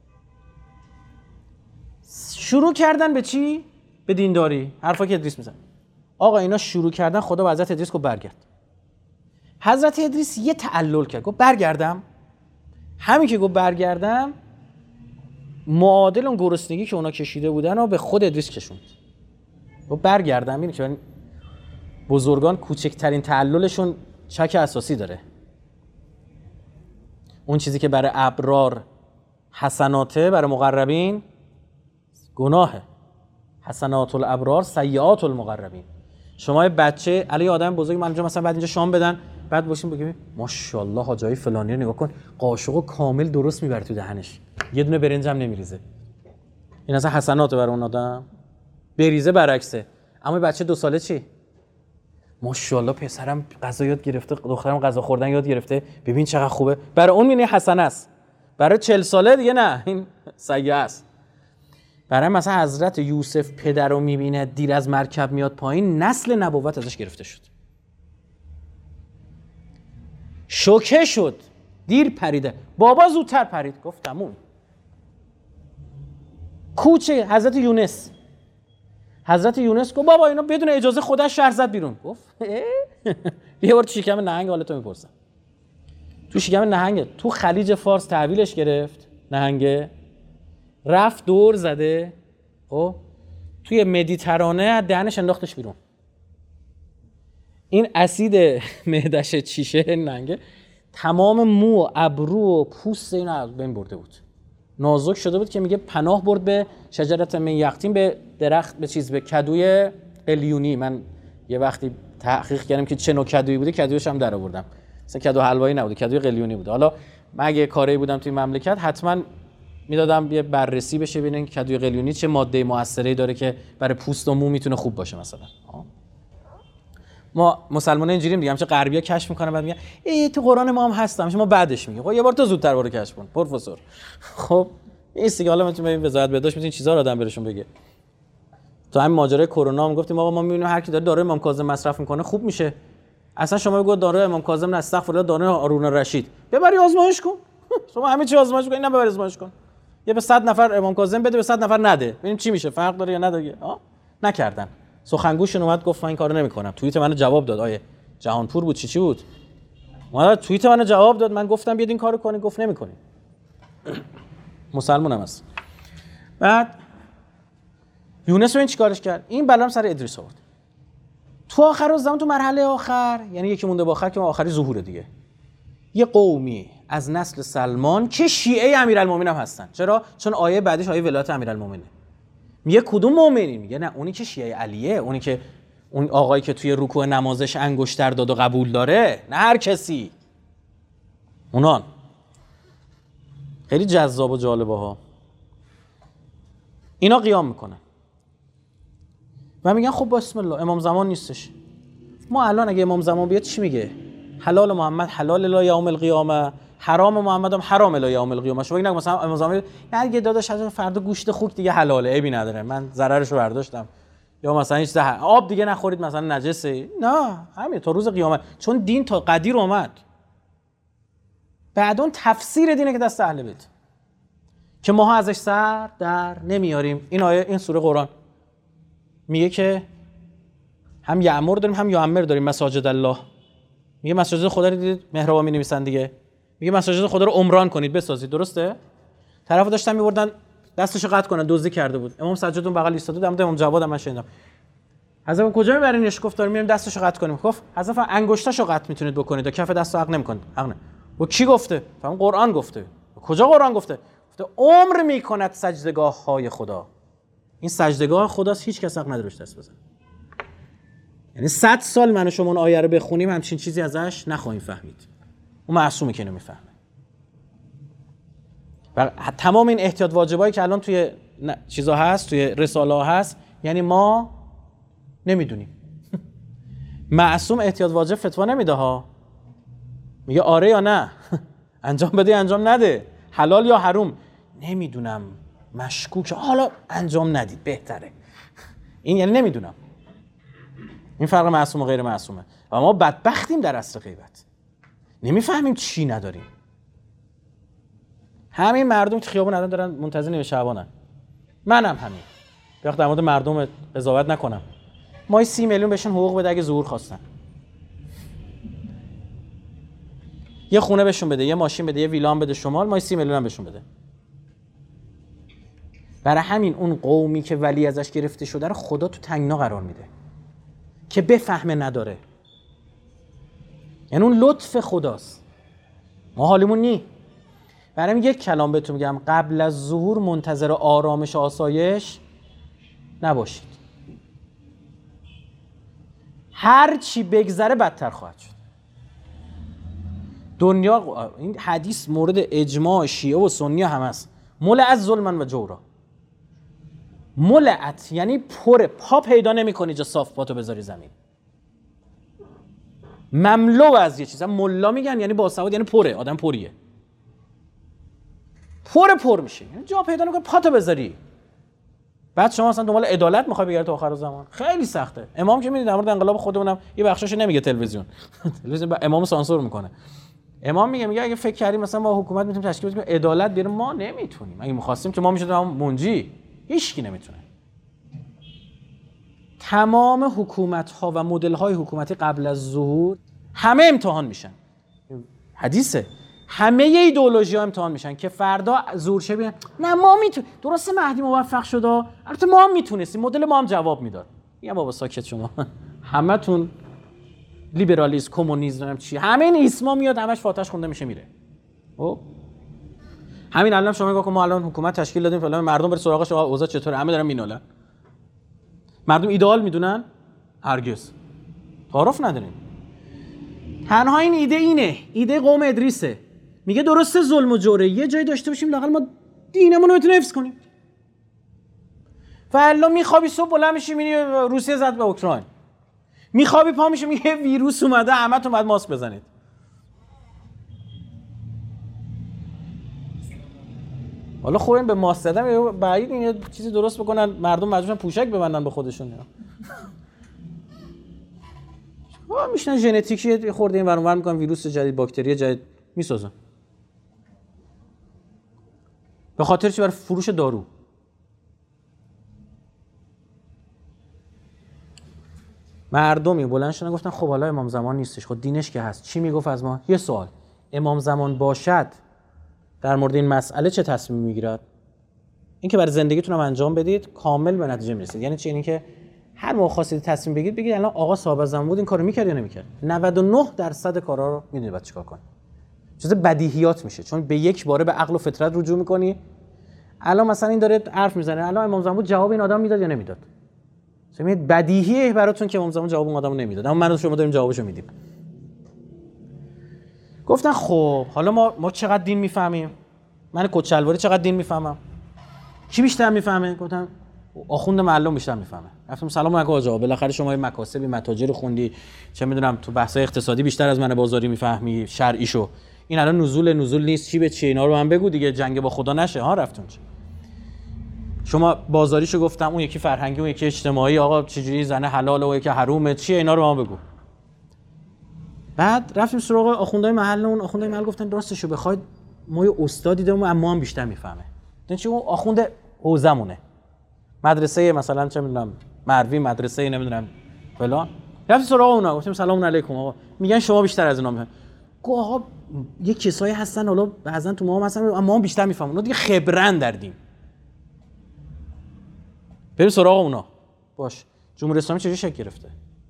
شروع کردن به چی؟ به دینداری. حرفا که ادریس میزنه. آقا اینا شروع کردن، خدا به حضرت ادریس گفت برگرد. حضرت ادریس یه تعلل کرد، گفت برگردم. همین که گفت برگردم، معادل اون گرسنگی که اونا کشیده بودن رو به خود ادریس کشوند. گفت برگردم. اینه که بزرگان کوچکترین تعللشون چک اساسی داره. اون چیزی که برای ابرار حسناته، برای مقربین گناهه. حسنات الابرار سیئات المقربین. شما بچه علی آدم بزرگ من اینجا مثلا بعد اینجا شام بدن، بعد باشیم بگیم ماشاءالله حاجی فلانی رو نگاه کن، قاشقو کامل درست میبره تو دهنش، یه دونه برنج هم نمیریزه. این اصلا حسناته برای اون آدم، بریزه برعکسه. اما بچه 2 ساله چی؟ ماشاءالله پسرم غذا یاد گرفته، دخترم غذا خوردن یاد گرفته، ببین چقدر خوبه. برای اون میونه حسنه است. برای 40 ساله دیگه نه، این سیئه است. برای مثلا حضرت یوسف پدر رو میبینه دیر از مرکب میاد پایین، نسل نبوت ازش گرفته شد. شوکه شد، دیر پریده، بابا زودتر پرید. گفت تموم. کوچه حضرت یونس گفت بابا اینا بدون اجازه خودش شهر زد بیرون. گفت یه بار تو شکم نهنگ حالا تو میپرسم، تو شکم نهنگ تو خلیج فارس تحویلش گرفت، نهنگ رفت دور زده، خب توی مدیترانه دهنش انداختش بیرون. این اسید معدش چیشه نهنگ تمام مو و ابرو و پوست اینو از بین برده بود، نازک شده بود که میگه پناه برد به شجرت من یقطین، به درخت، به چیز، به کدوی قلیونی. من یه وقتی تحقیق کردم که چه نوع کدویی بوده، کدویش هم در آوردم، مثلا کدو حلوایی نبوده، کدوی قلیونی بوده. حالا من اگه کاری بودم توی مملکت حتما میدادم یه بررسی بشه ببینن کدوی قلیونی چه ماده موثری داره که برای پوست و مو میتونه خوب باشه. مثلا ما مسلمان‌ها اینجوری میگیم، چه غربی‌ها کشف میکنن بعد میگن تو قرآن ما هم هستم، ما بعدش میگیم خب یه بار تو زودتر برو کشف کن پروفسور. خب این دیگه حالا میتونیم وزارت بهداشت میتونین چیزا رو آدم برشون بگه. تو همین ماجرای کرونا هم گفتیم آقا ما میبینیم هر کی داره داروی امام کاظم مصرف میکنه خوب میشه. اصلا شما بگو داروی امام کاظم نه، استغفرالله، داروی هارون الرشید ببری آزمایش کن. شما همه چی آزمایش کن، اینا ببر آزمایش کن. یه به 100 نفر امام کاظم بده، به 100 نفر نده، ببینیم چی میشه، فرق داره یا نداره. نکردن. سخنگوشون اومد گفت من این کارو نمیکنم. توییت منو جواب داد، آیه جهانپور بود چی بود، اومد توییت منو جواب داد، من گفتم بیاد این کارو کنین، گفت نمیکنین. مسلمانم هست. بعد یونس این چیکارش کرد؟ این بلام سر ادریس آورد. تو آخر زمان، تو مرحله آخر، یعنی یکی مونده با آخر که آخری ظهور دیگه، یه قومی از نسل سلمان که شیعه امیرالمومنین هم هستن. چرا؟ چون آیه بعدش آیه ولایت امیرالمومنینه. میگه کدوم مؤمنین؟ میگه نه اونی که شیعه علیه، اونی که اون آقایی که توی رکوع نمازش انگشتر داد و قبول داره، نه هر کسی. اونان خیلی جذاب و جالبه ها. اینا قیام میکنن و میگن خب بسم الله امام زمان نیستش. ما الان اگه امام زمان بیاد چی میگه؟ حلال محمد حلال الی یوم القیامه، حرام محمد هم حرام الی یوم القیامه. شما میگن مثلا امام زمان نه دیگه داداش فردا گوشت خوک دیگه حلاله، عیبی نداره، من ضررشو برداشتم، یا مثلا هیچ آب دیگه نخورید مثلا نجسه. نه همین تا روز قیامت، چون دین تا قدیر اومد. بعدون تفسیر دینه که دست اهل بیت که ما ازش سر در نمیاریم. این آیه، این سوره قرآن میگه که هم یأمر داریم هم یؤمر داریم. مساجد الله میگه مساجد خدا رو دیدید محراب می‌نویسن دیگه، میگه مساجد خدا رو عمران کنید، بسازید. درسته؟ طرفو داشتن می‌بردن دستشو قطع کنن، دزدی کرده بود. امام سجاد اون بغل ایستاده بود، امام جواد هم من شنیدم. حضرت کجا میبرینش؟ گفت داریم میریم دستشو قطع کنیم. گفت حضرت انگشتاشو قطع میتونید بکنید، کف دستو عقل نمی‌کنید. عقل نه. و کی گفته؟ فهم قرآن گفته. کجا قرآن گفته؟ گفته عمر میکند سجدگاه‌های خدا. این سجدگاه خداست، هیچ کس حق نداره بهش دست بزنه. یعنی 100 سال من و شما اون آیه رو بخونیم همچین چیزی ازش نخواهیم فهمید. اون معصومه که نمیفهمه. و تمام این احتیاط واجبایی که الان توی چیزا هست، توی رساله ها هست، یعنی ما نمیدونیم. معصوم احتیاط واجب فتوا نمیده ها، میگه آره یا نه، انجام بده انجام نده، حلال یا حرام نمیدونم، مشکوک، حالا انجام ندید بهتره. این یعنی نمیدونم. این فرق معصوم و غیر معصومه. و ما بدبختیم در عصر غیبت، نمیفهمیم چی نداریم. همین مردم که خیابون الان دارن منتظر نیمه شعبانن، منم همین. بیاخت در مورد مردم قضاوت نکنم. ما 30 میلیون بهشون حقوق بده اگه ظهور خواستن، یه خونه بهشون بده، یه ماشین بده، یه ویلا هم بده شمال، ما 30 میلیون هم بهشون بده. برای همین اون قومی که ولی ازش گرفته شده رو خدا تو تنگنا قرار میده که بفهمه نداره. یعنی اون لطف خداست، ما حالیمون نی. برای همین یک کلام بهتون میگم، قبل از ظهور منتظر آرامش و آسایش نباشید. هر چی بگذره بدتر خواهد شد. دنیا، این حدیث مورد اجماع شیعه و سنی هم هست، ملعت ظلما و جورا. ملعت یعنی پر، پا پیدا نمی کنی جا صاف پاتو بذاری زمین. مملو از یه چیز، ملا میگن یعنی باسواد، یعنی پره، آدم پریه، پر میشه، یعنی جا پیدا نمی‌کنی پاتو بذاری. بعد شما اصلا دنبال عدالت میخوای بگردی تا آخر زمان، خیلی سخته. امام که میدید در مورد انقلاب خودمونم یه بخشش نمیگه تلویزیون، تلویزیون امام سانسور میکنه. امام میگه اگه فکر کردیم مثلا ما حکومت میتونیم تشکیل بدیم عدالت بیاریم، ما نمیتونیم. اگه می‌خواستیم که ما میشدیم منجی، هیچکی نمیتونه. تمام حکومت‌ها و مدل‌های حکومتی قبل از ظهور همه امتحان میشن. حدیثه. همه ایدئولوژی‌ها امتحان میشن که فردا ظهور شه بگن نه ما میتونیم. درسته مهدی موفق شد، البته ما هم میتونستیم، مدل ما هم جواب میداد. میگم بابا ساکت شما. همتون لیبرالیسم، کمونیسم، نمیدونم چی، همه این اسما میاد همش فاتحش خونده میشه میره. خب همین الان شما نگاه کن، ما الان حکومت تشکیل دادیم فلان، مردم بر سراغش اوضاع چطوره، همه دارن مینالن. مردم ایدئال میدونن؟ هرگز. تعارف نداریم. تنها این ایده اینه، ایده قوم ادریسه. میگه درسته ظلم و جوره یه جایی داشته باشیم لااقل ما دینمون رو بتونیم حفظ کنیم. فعلا میخوابی صبح بلند میشی میبینی روسیه زد به اوکراین. میخوابی پا میشه میگه ویروس اومده همتون باید ماسک بزنید. حالا خب این به ماسک زدن بعید این یه چیزی درست بکنن مردم مجبورن پوشک ببندن به خودشون. میشنن ژنتیکی خورده این ور اون ور میکنن ویروس جدید باکتری جدید میسازن. به خاطر چی؟ برای فروش دارو. مردمی بلند شدن گفتن خب حالا امام زمان نیستش، خب دینش که هست، چی میگفت از ما؟ یه سوال، امام زمان باشد در مورد این مسئله چه تصمیمی میگیرد؟ این که برای زندگیتون هم انجام بدید کامل به نتیجه میرسید. یعنی چی؟ یعنی که هر موقع خواستید تصمیم بگیرید بگید الان آقا صاحب زمان بود این کارو میکرد یا نمیکرد. 99% کارا رو میدونید بعد چیکار کنید. چیز بدیهیات میشه، چون به یک باره به عقل و فطرت رجوع میکنی. الان مثلا این داره حرف میزنه الان امام زمان بود جواب این آدم میداد یا نمیداد؟ مثلا بدیهیه براتون که امام زمان جواب اون آدمو نمیداد، اما من و شما داریم جوابشو میدیم. گفتن خب حالا ما چقدر دین میفهمیم؟ من کچلواری چقدر دین میفهمم؟ کی بیشتر میفهمه؟ گفتم آخوند معلم بیشتر میفهمه. گفتم سلام علیکم آقا، بالاخره شما این مکاسبی متاجر خوندی، چه میدونم تو بحث‌های اقتصادی بیشتر از من بازاری میفهمی، شرعیشو. این الان نزول نیست چی به چی، اینا رو من بگو دیگه، جنگ با خدا نشه ها. رفتون شما بازاریشو گفتم، اون یکی فرهنگی، اون یکی اجتماعی، آقا چجوری زنه حلاله و یکی حرومه چیه، اینا رو ما بگو. بعد رفتیم سراغ آخوندهای محل. اون آخوندهای محل گفتن راستشو بخواید ما یه استادی داریم اما هم بیشتر میفهمه. این چی؟ اون آخوند حوزمونه، مدرسه مثلا چه میدونم مروی، مدرسه نمیدونم فلان. رفتیم سراغ اونا گفتیم سلام علیکم آقا، میگن شما بیشتر از اینا میفهمید. گفت آقا یه کسایی هستن حالا بعضن تو ما مثلا اما هم بیشتر میفهمن، اونا دیگه خبرن در دین. بریم سراغ اونا. باش جمهوری اسلامی چجوری شکل گرفته؟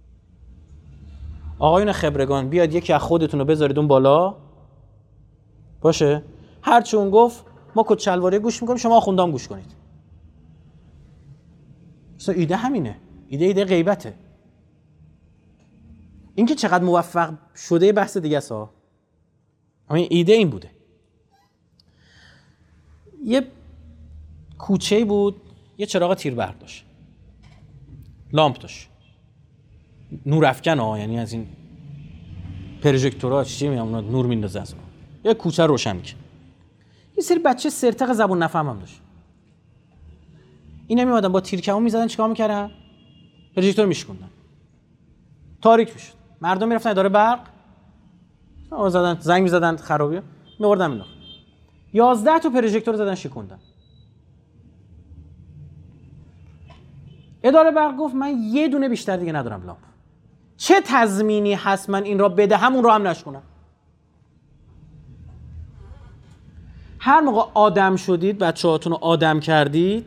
آقایون خبرگان بیاد یکی از خودتون رو بذارید اون بالا باشه، هر چی اون گفت ما کچلواری گوش میکنیم، شما آخوندام گوش کنید. اصلا ایده همینه، ایده غیبته. این که چقدر موفق شده بحث دیگه است ها، اما ایده این بوده. یه کوچه‌ای بود، یه چراغ تیربرق داشت، لامپ داشت، نور افکن ها، یعنی از این پروژکتورها چی میگم اونا نور میندازه از اون. یه کوچه روشن میکنه. یه سری بچه سرتق زبون نفهم هم داشت. اینا میومدن با تیرکمون میزدن، چیکار میکردن؟ پروژکتور میشکوندن، تاریک میشد. مردم میرفتن اداره برق، زدن زنگ میزدن خرابی میوردن اینا. 11 تا پروژکتور زدن شکوندن. اداره برق گفت من یه دونه بیشتر دیگه ندارم لامپ. چه تضمینی هست من این را بدهم اون را هم نشکنم؟ هر موقع آدم شدید، بچه‌هاتون رو آدم کردید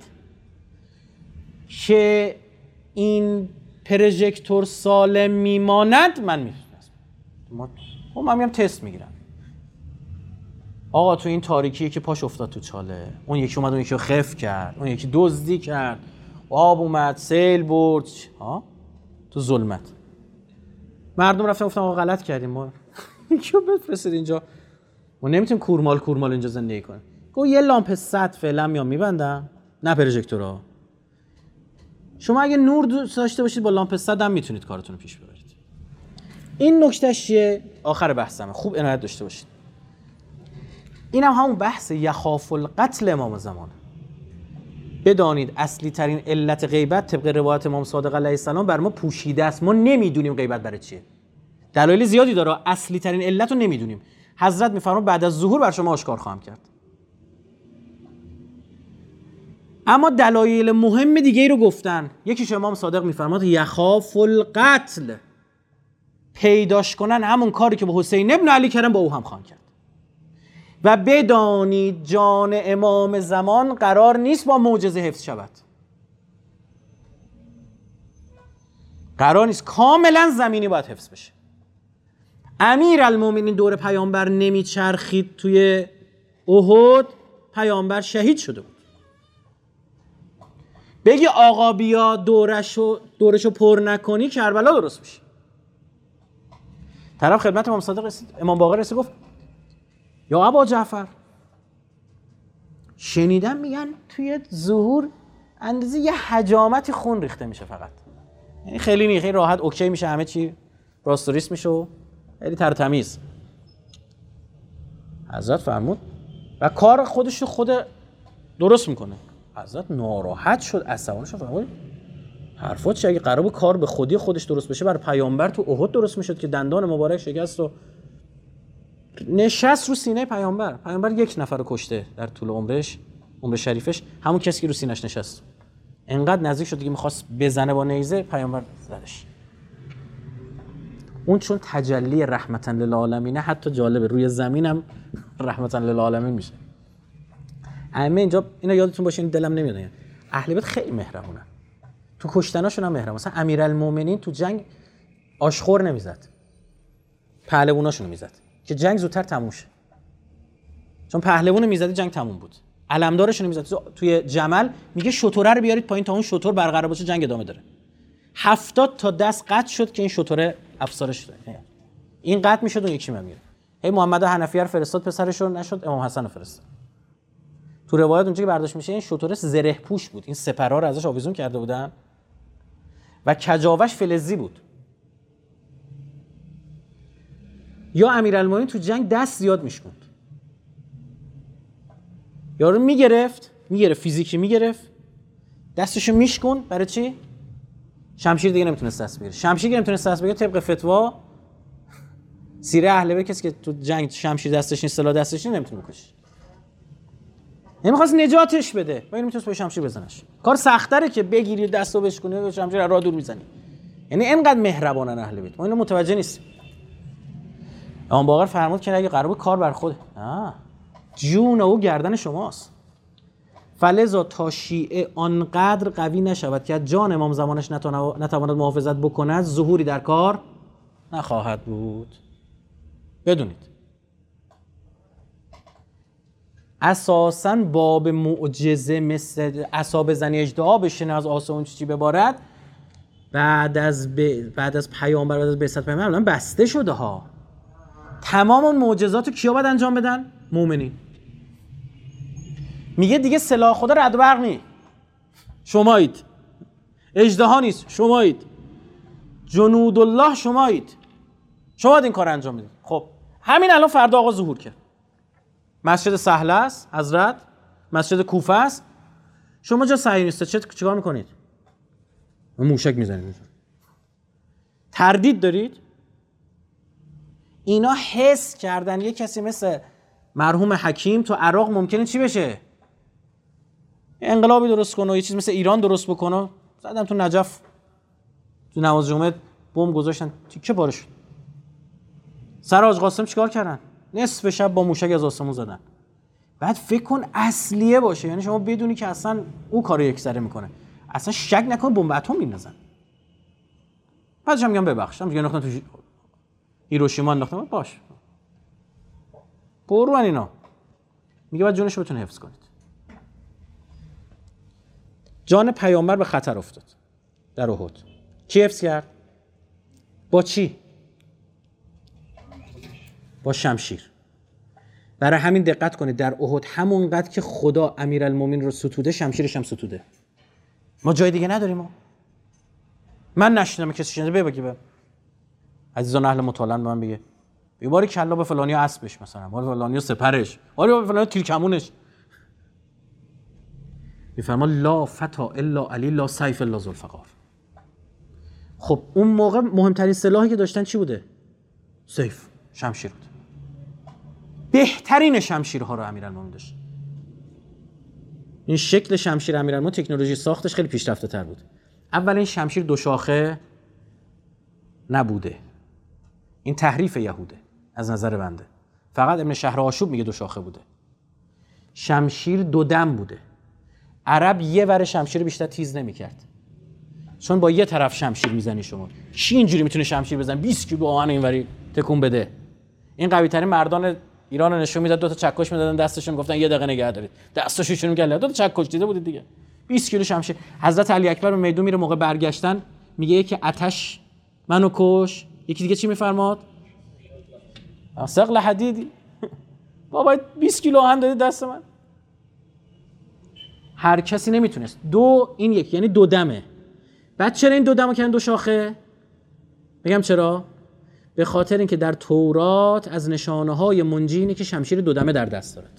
که این پروژکتور سالم میماند، من میفهمم. من میام تست میگیرم. آقا تو این تاریکی که پاش افتاد تو چاله، اون یکی اومد اون یکی رو خف کرد، اون یکی دزدی کرد، آب اومد، سیل برد، ها تو ظلمت. مردم رفتن گفتن آقا غلط کردیم، ما کیو بفرستید اینجا، ما نمیتونیم کورمال اینجا زندگی کنیم. گفت یه لامپ 100 فعلا میام میبندم، نه پروژکتورها. شما اگه نور داشته باشید با لامپ 100 هم میتونید کارتون رو پیش ببرید. این نکتهش چیه؟ آخر بحثمه، خوب عنایت داشته باشید. اینم همون بحث یخاف القتل امام زمان. بدانید اصلی ترین علت غیبت طبق روایت امام صادق علیه السلام بر ما پوشیده است. ما نمیدونیم غیبت برای چیه. دلایل زیادی داره، اصلی ترین علت رو نمیدونیم. حضرت میفرمایند بعد از ظهور بر شما آشکار خواهم کرد. اما دلایل مهم دیگه ای رو گفتن. یکیش امام صادق میفرماد یخاف القتل، پیداش کنن همون کاری که به حسین ابن علی کردن با او هم خان کرد. و بدانید جان امام زمان قرار نیست با معجزه حفظ شود، قرار نیست، کاملا زمینی باید حفظ بشه. امیرالمومنین دور پیامبر نمیچرخید توی احد، پیامبر شهید شده بود. بگی آقا بیا دورشو پر نکنی کربلا درست میشه. طرف خدمت امام صادق رسید، امام باقر رسید گفت یا ابا جعفر، شنیدم میگن توی ظهور اندازه یه حجامتی خون ریخته میشه فقط، یعنی خیلی راحت اوکی میشه، همه چی راستوریست میشه و خیلی تر تمیز. حضرت فرمود و کار خودش رو خود درست میکنه. حضرت ناراحت شد، عصبانی شد، فرمود حرفات چیه؟ اگه قرار بود کار به خودی خودش درست بشه برای پیامبر تو احد درست میشد که دندان مبارک شکست و نشست رو سینه پیامبر یک نفر رو کشته در طول عمر شریفش، همون کسی که رو سینه‌اش نشست. انقدر نزدیک شد که می‌خواست بزنه با نیزه، پیامبر زدش. اون چون تجلی رحمتا للعالمین، حتی جالبه روی زمینم رحمتا للعالمین میشه. ائمه اینجا اینا یادتون باشه، این دلم نمیاد، اهل بیت خیلی مهربونن، تو کشتناشون هم مهربون. مثلا امیرالمومنین تو جنگ آشخور نمیزد، پهلووناشونو میزد که جنگ زودتر تموم شه، چون پهلوونو میزد جنگ تموم بود. علمدارشونو میزد توی جمل، میگه شتره رو بیارید پایین تا اون شتر برقرار باشه جنگ ادامه داره. 70 تا دست قطع شد که این شتره افسارش شد، این قطع میشد اون یکی میمیره. هی محمد حنفی رو فرستاد پسرشون، نشد امام حسن رو فرستاد. تو روایت اونجا که برداشت میشه این شتره زره پوش بود، این سپرها رو ازش آویزون کرده بودن و کجاوش فلزی بود. یا امیرالمومنین تو جنگ دست زیاد میشکند، یارو میگرفت فیزیکی میگرفت دستشو میشکند. برای چی؟ شمشیر دیگه نمیتونست دست بگیره. شمشیر دیگه نمیتونست دست بگیره، طبق فتوا سیره اهل بیت کسی که تو جنگ شمشیر دستش نیست، سلاح دستش نیست، نمیتونه بکشه. نمیخواست نجاتش بده، و این میتونست با شمشیر بزنش. کار سخت‌تره که بگیری دستو بشکنی و شمشیر از راه دور میزنی. یعنی اینقدر مهربانن اهل بیت، ما اینو متوجه نیستیم. امام باقر فرمود که اگه قرار بود کار بر خود، جون او گردن شماست. فلذا تا شیعه آنقدر قوی نشود که جان امام زمانش نتواند محافظت بکند، ظهوری در کار نخواهد بود. بدونید اساساً باب معجزه مثل عصا بزنی اژدها بشینه از آسمون چی ببارد بعد از پیامبر، بعد از بعثت پیامبر بسته شده ها. تمام اون معجزات رو کیا باید انجام بدن؟ مؤمنین. میگه دیگه سلاح خدا رعد و برق نی، شمایید. اژدها نیست، شمایید. جنود الله شمایید. شما باید این کار انجام بدید. خب همین الان فردا آقا ظهور کرد، مسجد سهل است حضرت، مسجد کوفه است. شما جا صحیح نیست، چیکار میکنید؟ موشک میزنید. تردید دارید؟ اینا حس کردن یه کسی مثل مرحوم حکیم تو عراق ممکنه چی بشه؟ انقلابی درست کنه، یه چیز مثل ایران درست بکنه. زدن تو نجف تو نماز جمعه بمب گذاشتن، تیکه پاره شد. سر حاج قاسم چیکار کردن؟ نصف شب با موشک از آسمون زدن. بعد فکر کن اصلیه باشه، یعنی شما بدونی که اصلا او کارو یکسره میکنه، اصلا شک نکن بمب اتم میندازن. بعدش هم میگم ببخشم، میگن انداختن تو هیروشیما، انداختن. باش برو اینا. میگه بعد جونشو بتونه حفظ کنید. جان پیامبر به خطر افتاد در احد. کی حفظ کرد؟ با چی؟ با شمشیر. برای همین دقت کنید در احد همونقدر که خدا امیرالمومنین رو ستوده، شمشیرش هم ستوده. ما جای دیگه نداریم. من نشنیدم کسی شنیده بگه عزیزان اهل مطالعه به من بگه یه باری کلا به فلانیا اسبش، مثلا باری فلانیا سپرش، باری به فلانیا تیرکمونش. میفرما لا فتا الا علی لا سیف الا ذوالفقار. خب اون موقع مهمترین سلاحی که داشتن چی بوده؟ سیف، شمشیر بود. بهترین شمشیرها رو امیرالمومنین داشت. این شکل شمشیر امیرالمومنین تکنولوژی ساختش خیلی پیشرفته تر بود. اول این شمشیر دو شاخه نبوده، این تحریف یهوده از نظر بنده. فقط ابن شهر آشوب میگه دو شاخه بوده. شمشیر دو دم بوده. عرب یه ور شمشیر بیشتر تیز نمیکرد، چون با یه طرف شمشیر میزنی شما. کی اینجوری میتونه شمشیر بزنه 20 کیلو آهن اینوری تکون بده؟ این قوی ترین مردان ایران رو نشون میداد، دو تا چکش میدادن دستشون، میگفتن یه دقیقه نگه دارید، دستاشو ایشون میگه دو تا چکش دیده بودید دیگه. 20 کیلو شمشیر. حضرت علی اکبر به میدون میره، موقع برگشتن میگه که آتش منو کش، یکی دیگه چی میفرماد؟ ثقل حدیدی. بابا 20 کیلو آهن دادی دست من. هر کسی نمیتونست. دو این یک یعنی دو دمه. بعد چرا این دو دمو کردن دو شاخه؟ بگم چرا؟ به خاطر اینکه در تورات از نشانه‌های منجی اینه که شمشیر دو دمه در دست دارد.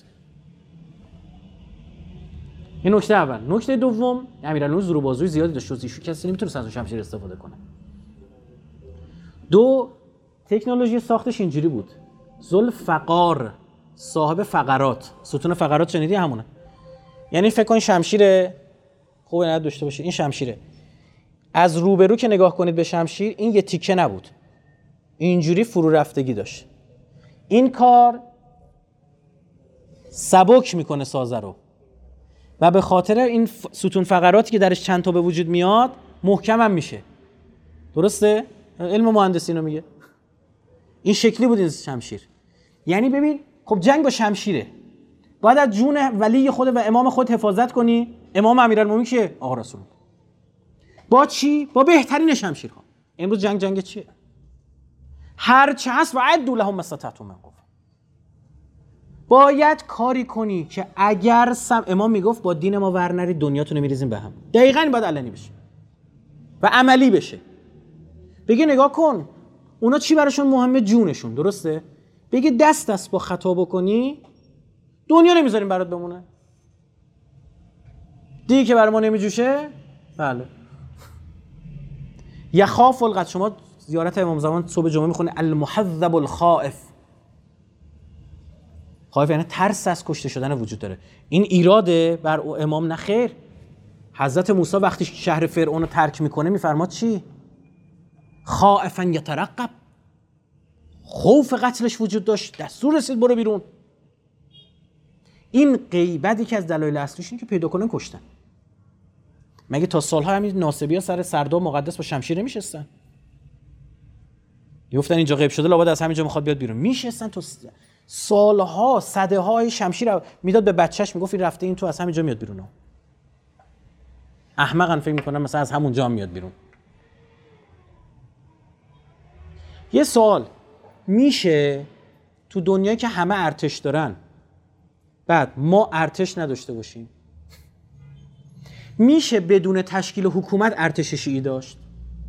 این نکته اول. نکته دوم، امیرالمومنین زور و بازوی زیادی داشت، ایشون کسی نمیتونه از شمشیر استفاده کنه. دو، تکنولوژی ساختش اینجوری بود. ذوالفقار، صاحب فقرات. ستون فقرات شنیدی؟ همونه. یعنی فکر کن شمشیر خوب نه داشته باشه. این شمشیره. از روبرو که نگاه کنید به شمشیر، این یه تیکه نبود. اینجوری فرو رفتگی داشت. این کار سبک میکنه سازه رو و به خاطر این ستون فقراتی که درش چند تا به وجود میاد محکم هم میشه. درسته؟ علم مهندسی رو میگه. این شکلی بود این شمشیر. یعنی ببین، خب جنگ با شمشیره، باید از جون ولی خود و امام خود حفاظت کنی. امام امیرالمومنین که آقا رسول، با چی؟ با بهترین شمشیرها. امروز جنگ چیه؟ هر چه هست و عدوا لهم ما استطعتم من قوة. باید کاری کنی که اگر امام میگفت با دین ما ور نرید دنیاتون رو میریزیم به هم. دقیقاً باید علنی بشه و عملی بشه. بگی نگاه کن اونا چی براشون مهمه؟ جونشون. درسته؟ بگی دست با خطا بکنی دنیا نمیذاریم برات بمونه. دیگه که برای ما نمیجوشه. بله. یخاف القتل. شما زیارت امام زمان صبح جمعه میخونه المحذب الخائف. خائف یعنی ترس از کشته شدن وجود داره. این ایراده بر امام؟ نخیر. حضرت موسی وقتی شهر فرعون رو ترک میکنه میفرماد چی؟ خائفا یترقب. خوف قتلش وجود داشت، دستور رسید برو بیرون. این غیبتی که از دلایل اصلیش اینه که پیدا کنن کشتن. مگه تا سالها همین ناصبی‌ها سر سرداب مقدس با شمشیر نمیشستن؟ گفتن اینجا غیب شده لابد از همینجا میخواد بیاد بیرون. میشستن تو سالها، صده‌های شمشیر میداد به بچه‌ش، میگفت این رفته این تو از همینجا میاد بیرون. احمقن فکر میکنن مثلا از همونجا هم میاد بیرون. یه سوال، میشه تو دنیایی که همه ارتش دارن بعد ما ارتش نداشته باشیم؟ میشه بدون تشکیل حکومت ارتش شیعی داشت؟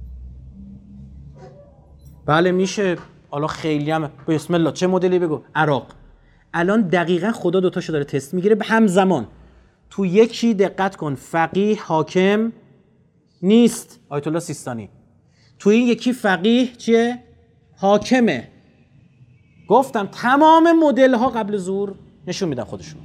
بله میشه. حالا خیلی هم بسم الله چه مدلی بگو؟ عراق الان دقیقاً خدا دوتاشو داره تست میگیره به همزمان. تو یکی دقت کن فقیه حاکم نیست، آیت الله سیستانی. تو این یکی فقیه چیه؟ حاکمه. گفتم تمام مدل ها قبل ظهور نشون میدن خودشون.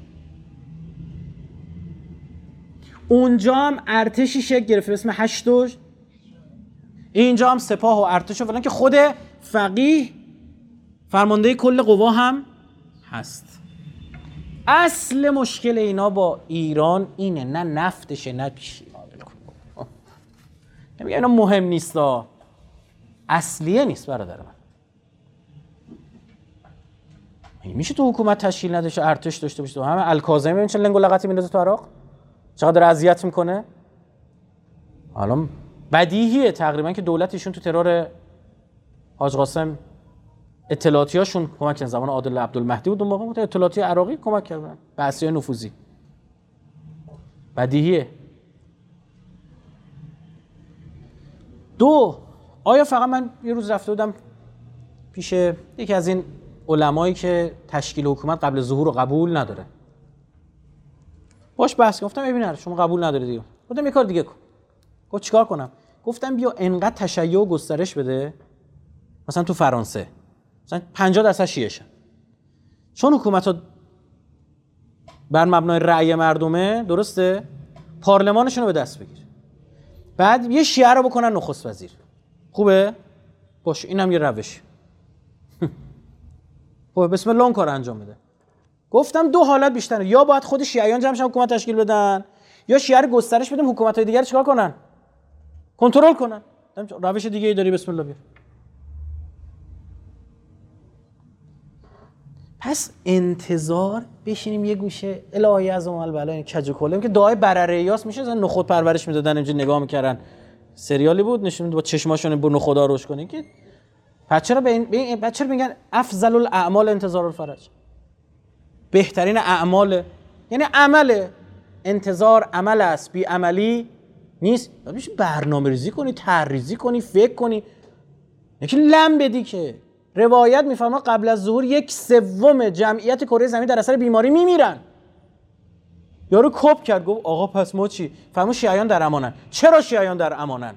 اونجا هم ارتشی شکل گرفته به اسم هشتوش، اینجا هم سپاه و ارتش و فلان که خود فقیه فرمانده کل قوا هم هست. اصل مشکل اینا با ایران اینه، نه نفتشه نه پیشی. نمیگه اینا مهم نیست، اصلیه نیست برادر من. میشه تو حکومت تشکیل نداشه ارتش داشته باشه؟ تو همه الکاظمی ببین چه لنگ و لغتی میندازه تو عراق، چقدر اذیت میکنه. الان بدیهیه تقریبا که دولت ایشون تو ترور حاج قاسم اطلاعاتیاشون کمک کردن. زمان عادل عبدالمهدی بود اون موقع، اطلاعاتی عراقی کمک کردن به اسیای نفوذی. بدیهیه. دو، آیا فقط من یه روز رفته بودم پیش یکی از این علمایی که تشکیل حکومت قبل ظهور رو قبول نداره، باش بحث گفتم ببین شما قبول نداره دیگه، گفتم یه کار دیگه کن. گفت چیکار کنم؟ گفتم بیا انقدر تشیع و گسترش بده مثلا تو فرانسه مثلا 50% شیعه شن، چون حکومت‌ها بر مبنای رأی مردمه، درسته؟ پارلمانشون رو به دست بگیر. بعد یه شیعه رو بکنن نخست وزیر. خوبه؟ باشه، اینم یه روش. خب بسم الله اون کار انجام بده. گفتم دو حالت بیشتره، یا باید خود شیعیان جمع شن حکومت تشکیل بدن، یا شیعه رو گسترش بدیم حکومت‌های دیگر چیکار کنن؟ کنترل کنن. روش دیگه ای داری؟ بسم الله بیا. پس انتظار بشینیم یه گوشه الهی از اون البلا این کجو کلم که دعای برره ایاس میشه، مثلا نخود پرورش میدادن اینجا نگاه میکردن، سریالی بود نشون با چشماشون با نخودا روش کنین که بچه‌ها به این بچه‌ها میگن افضل الاعمال انتظار الفرج. بهترین اعمال یعنی عمل، انتظار عمل است، بی عملی نیست. میشه برنامه‌ریزی کنی، طرح‌ریزی کنی، فکر کنی، یکی لم بدی. که روایت میفرما قبل از ظهور 1/3 جمعیت کره زمین در اثر بیماری میمیرن. یارو کپ کرد گفت آقا پس ما چی؟ فهمو شیعیان در امانن. چرا شیعیان در امانن؟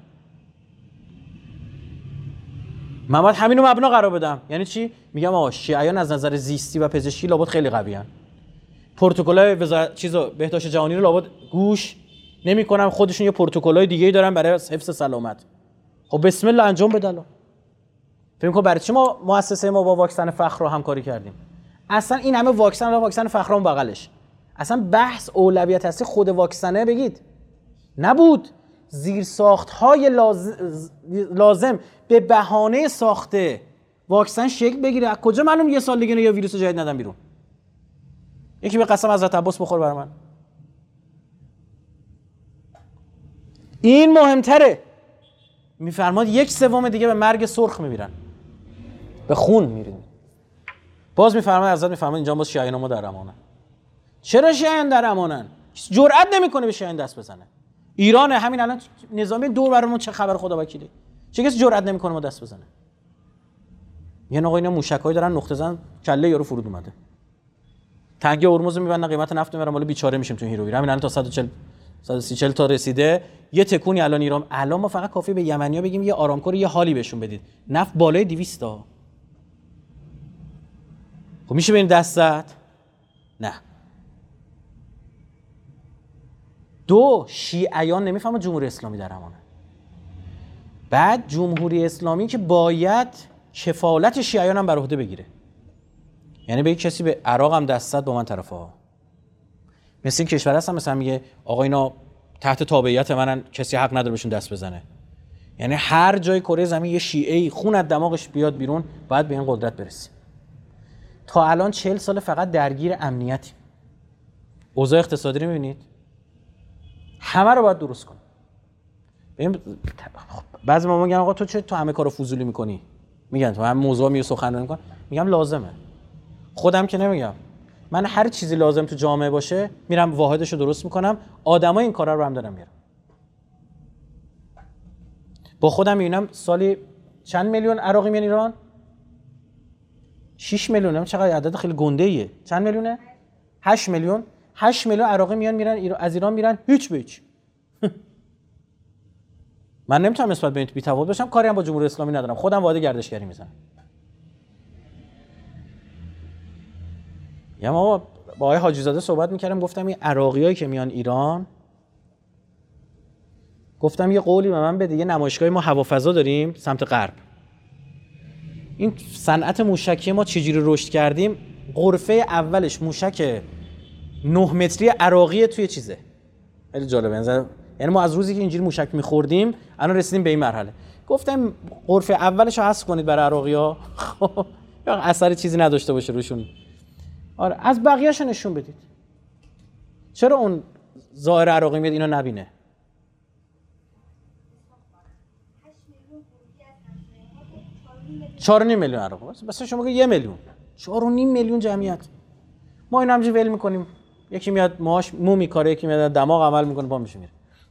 من باید همینو مبنا قرار بدم. یعنی چی؟ میگم آقا شیعیان از نظر زیستی و پزشکی لابد خیلی قویان. پروتکل‌های وزارت بهداشت جهانی رو لابد گوش نمی‌کنن، خودشون یه پروتکل‌های دیگه‌ای دارن برای حفظ سلامت. خب بسم الله انجام بدلا. فکر کنم برای چی ما مؤسسه ما با واکسن فخر رو همکاری کردیم؟ اصلا این همه واکسن فخرام بغلش. اصلا بحث اولویت هستی خود واکسنه بگید نبود. زیرساخت‌های لازم به بهانه ساخته واکسن شکل بگیره. از کجا معلوم یه سال دیگه یا ویروس جدید ندن بیرون؟ یکی به قسم حضرت عباس بخور برای من. این مهمتره. میفرماد 1/3 دیگه به مرگ سرخ میمیرن، به خون میرین. باز میفرماد حضرت میفرماد اینجا باز شیعیان ما در امانن. چرا شیعیان در امانن؟ جرئت نمیکنه به شیعیان دست بزنه. ایران همین الان نظامی دور برامون چه خبر خدا وکیلی. چه کسی جرئت نمیکنه ما دست بزنه. یه آقا اینا موشکای دارن نقطه زن کله یارو فرود اومده. تنگ هرمز میبندن، قیمت نفت میبرن، بالا بیچاره میشیم تو هیروی. همین الان تا 140 تا رسیده. یه تکونی الان ایران، الان ما فقط کافی به یمنیا بگیم یه آرامکو رو یه حالی بهشون بدید، نفت بالای 200 تا. خب میشه به این دست زد؟ نه. دو، شیعیان نمیفهمن جمهوری اسلامی در امانه. بعد جمهوری اسلامی که باید کفالت شیعیان هم بر عهده بگیره. یعنی به کسی به عراق هم دست زد با من طرفه ها. مثل این کشور هستن مثلا میگه آقا اینا تحت تابعیت منن، کسی حق نداره بهشون دست بزنه. یعنی هر جای کره زمین یه شیعه‌ای خون از دماغش بیاد بیرون باید به این قدرت برسیم. تا الان 40 سال فقط درگیر امنیتی. اوضاع اقتصادی رو می‌بینید؟ همه رو باید درست کنیم. بعضی ما میگن آقا تو همه کارو فضولی می‌کنی. میگن تو هم موضوع میو سخنرانی می‌کنی. میگم لازمه. خودم که نمیگم. من هر چیزی لازم تو جامعه باشه میرم واحدشو درست میکنم، آدمای این کارا رو هم دارم میارم. با خودم میبینم سالی چند میلیون عراقی میان ایران؟ 6 میلیون. چقدر عدد خیلی گنده ایه. چند میلیونه؟ 8 میلیون. 8 میلیون عراقی میان از ایران میرن هیچ به هیچ. من نمیتونم نسبت به این بی‌تفاوت باشم، کاری هم با جمهوری اسلامی ندارم، خودم واحد گردشگری میزنم. یا ما با آقای حاجی زاده صحبت میکردم، گفتم این عراقیایی که میان ایران، گفتم یه قولی به من بده، یه نمایشگاه ما هوافضا داریم سمت غرب. این صنعت موشکی ما چجوری رشد کردیم، غرفه اولش موشک 9 متری عراقی توی چیزه. خیلی جالبه. یعنی ما از روزی که اینجوری موشک می‌خوردیم الان رسیدیم به این مرحله. گفتم غرفه اولش رو حذف کنید برای عراقی‌ها. خب اثر چیزی نداشته باشه روشون. آره از بقیه‌اش نشون بدید. چرا اون ظاهر عراقی میاد اینو نبینه؟ 4.5 میلیون عراقی. بس شما میگه 1 میلیون. 4.5 میلیون جمعیت. ما اینو همینجوری ول می‌کنیم. یکی میاد ماش مو میکاره، یکی میاد دماغ عمل میکنه، پا میشه میره.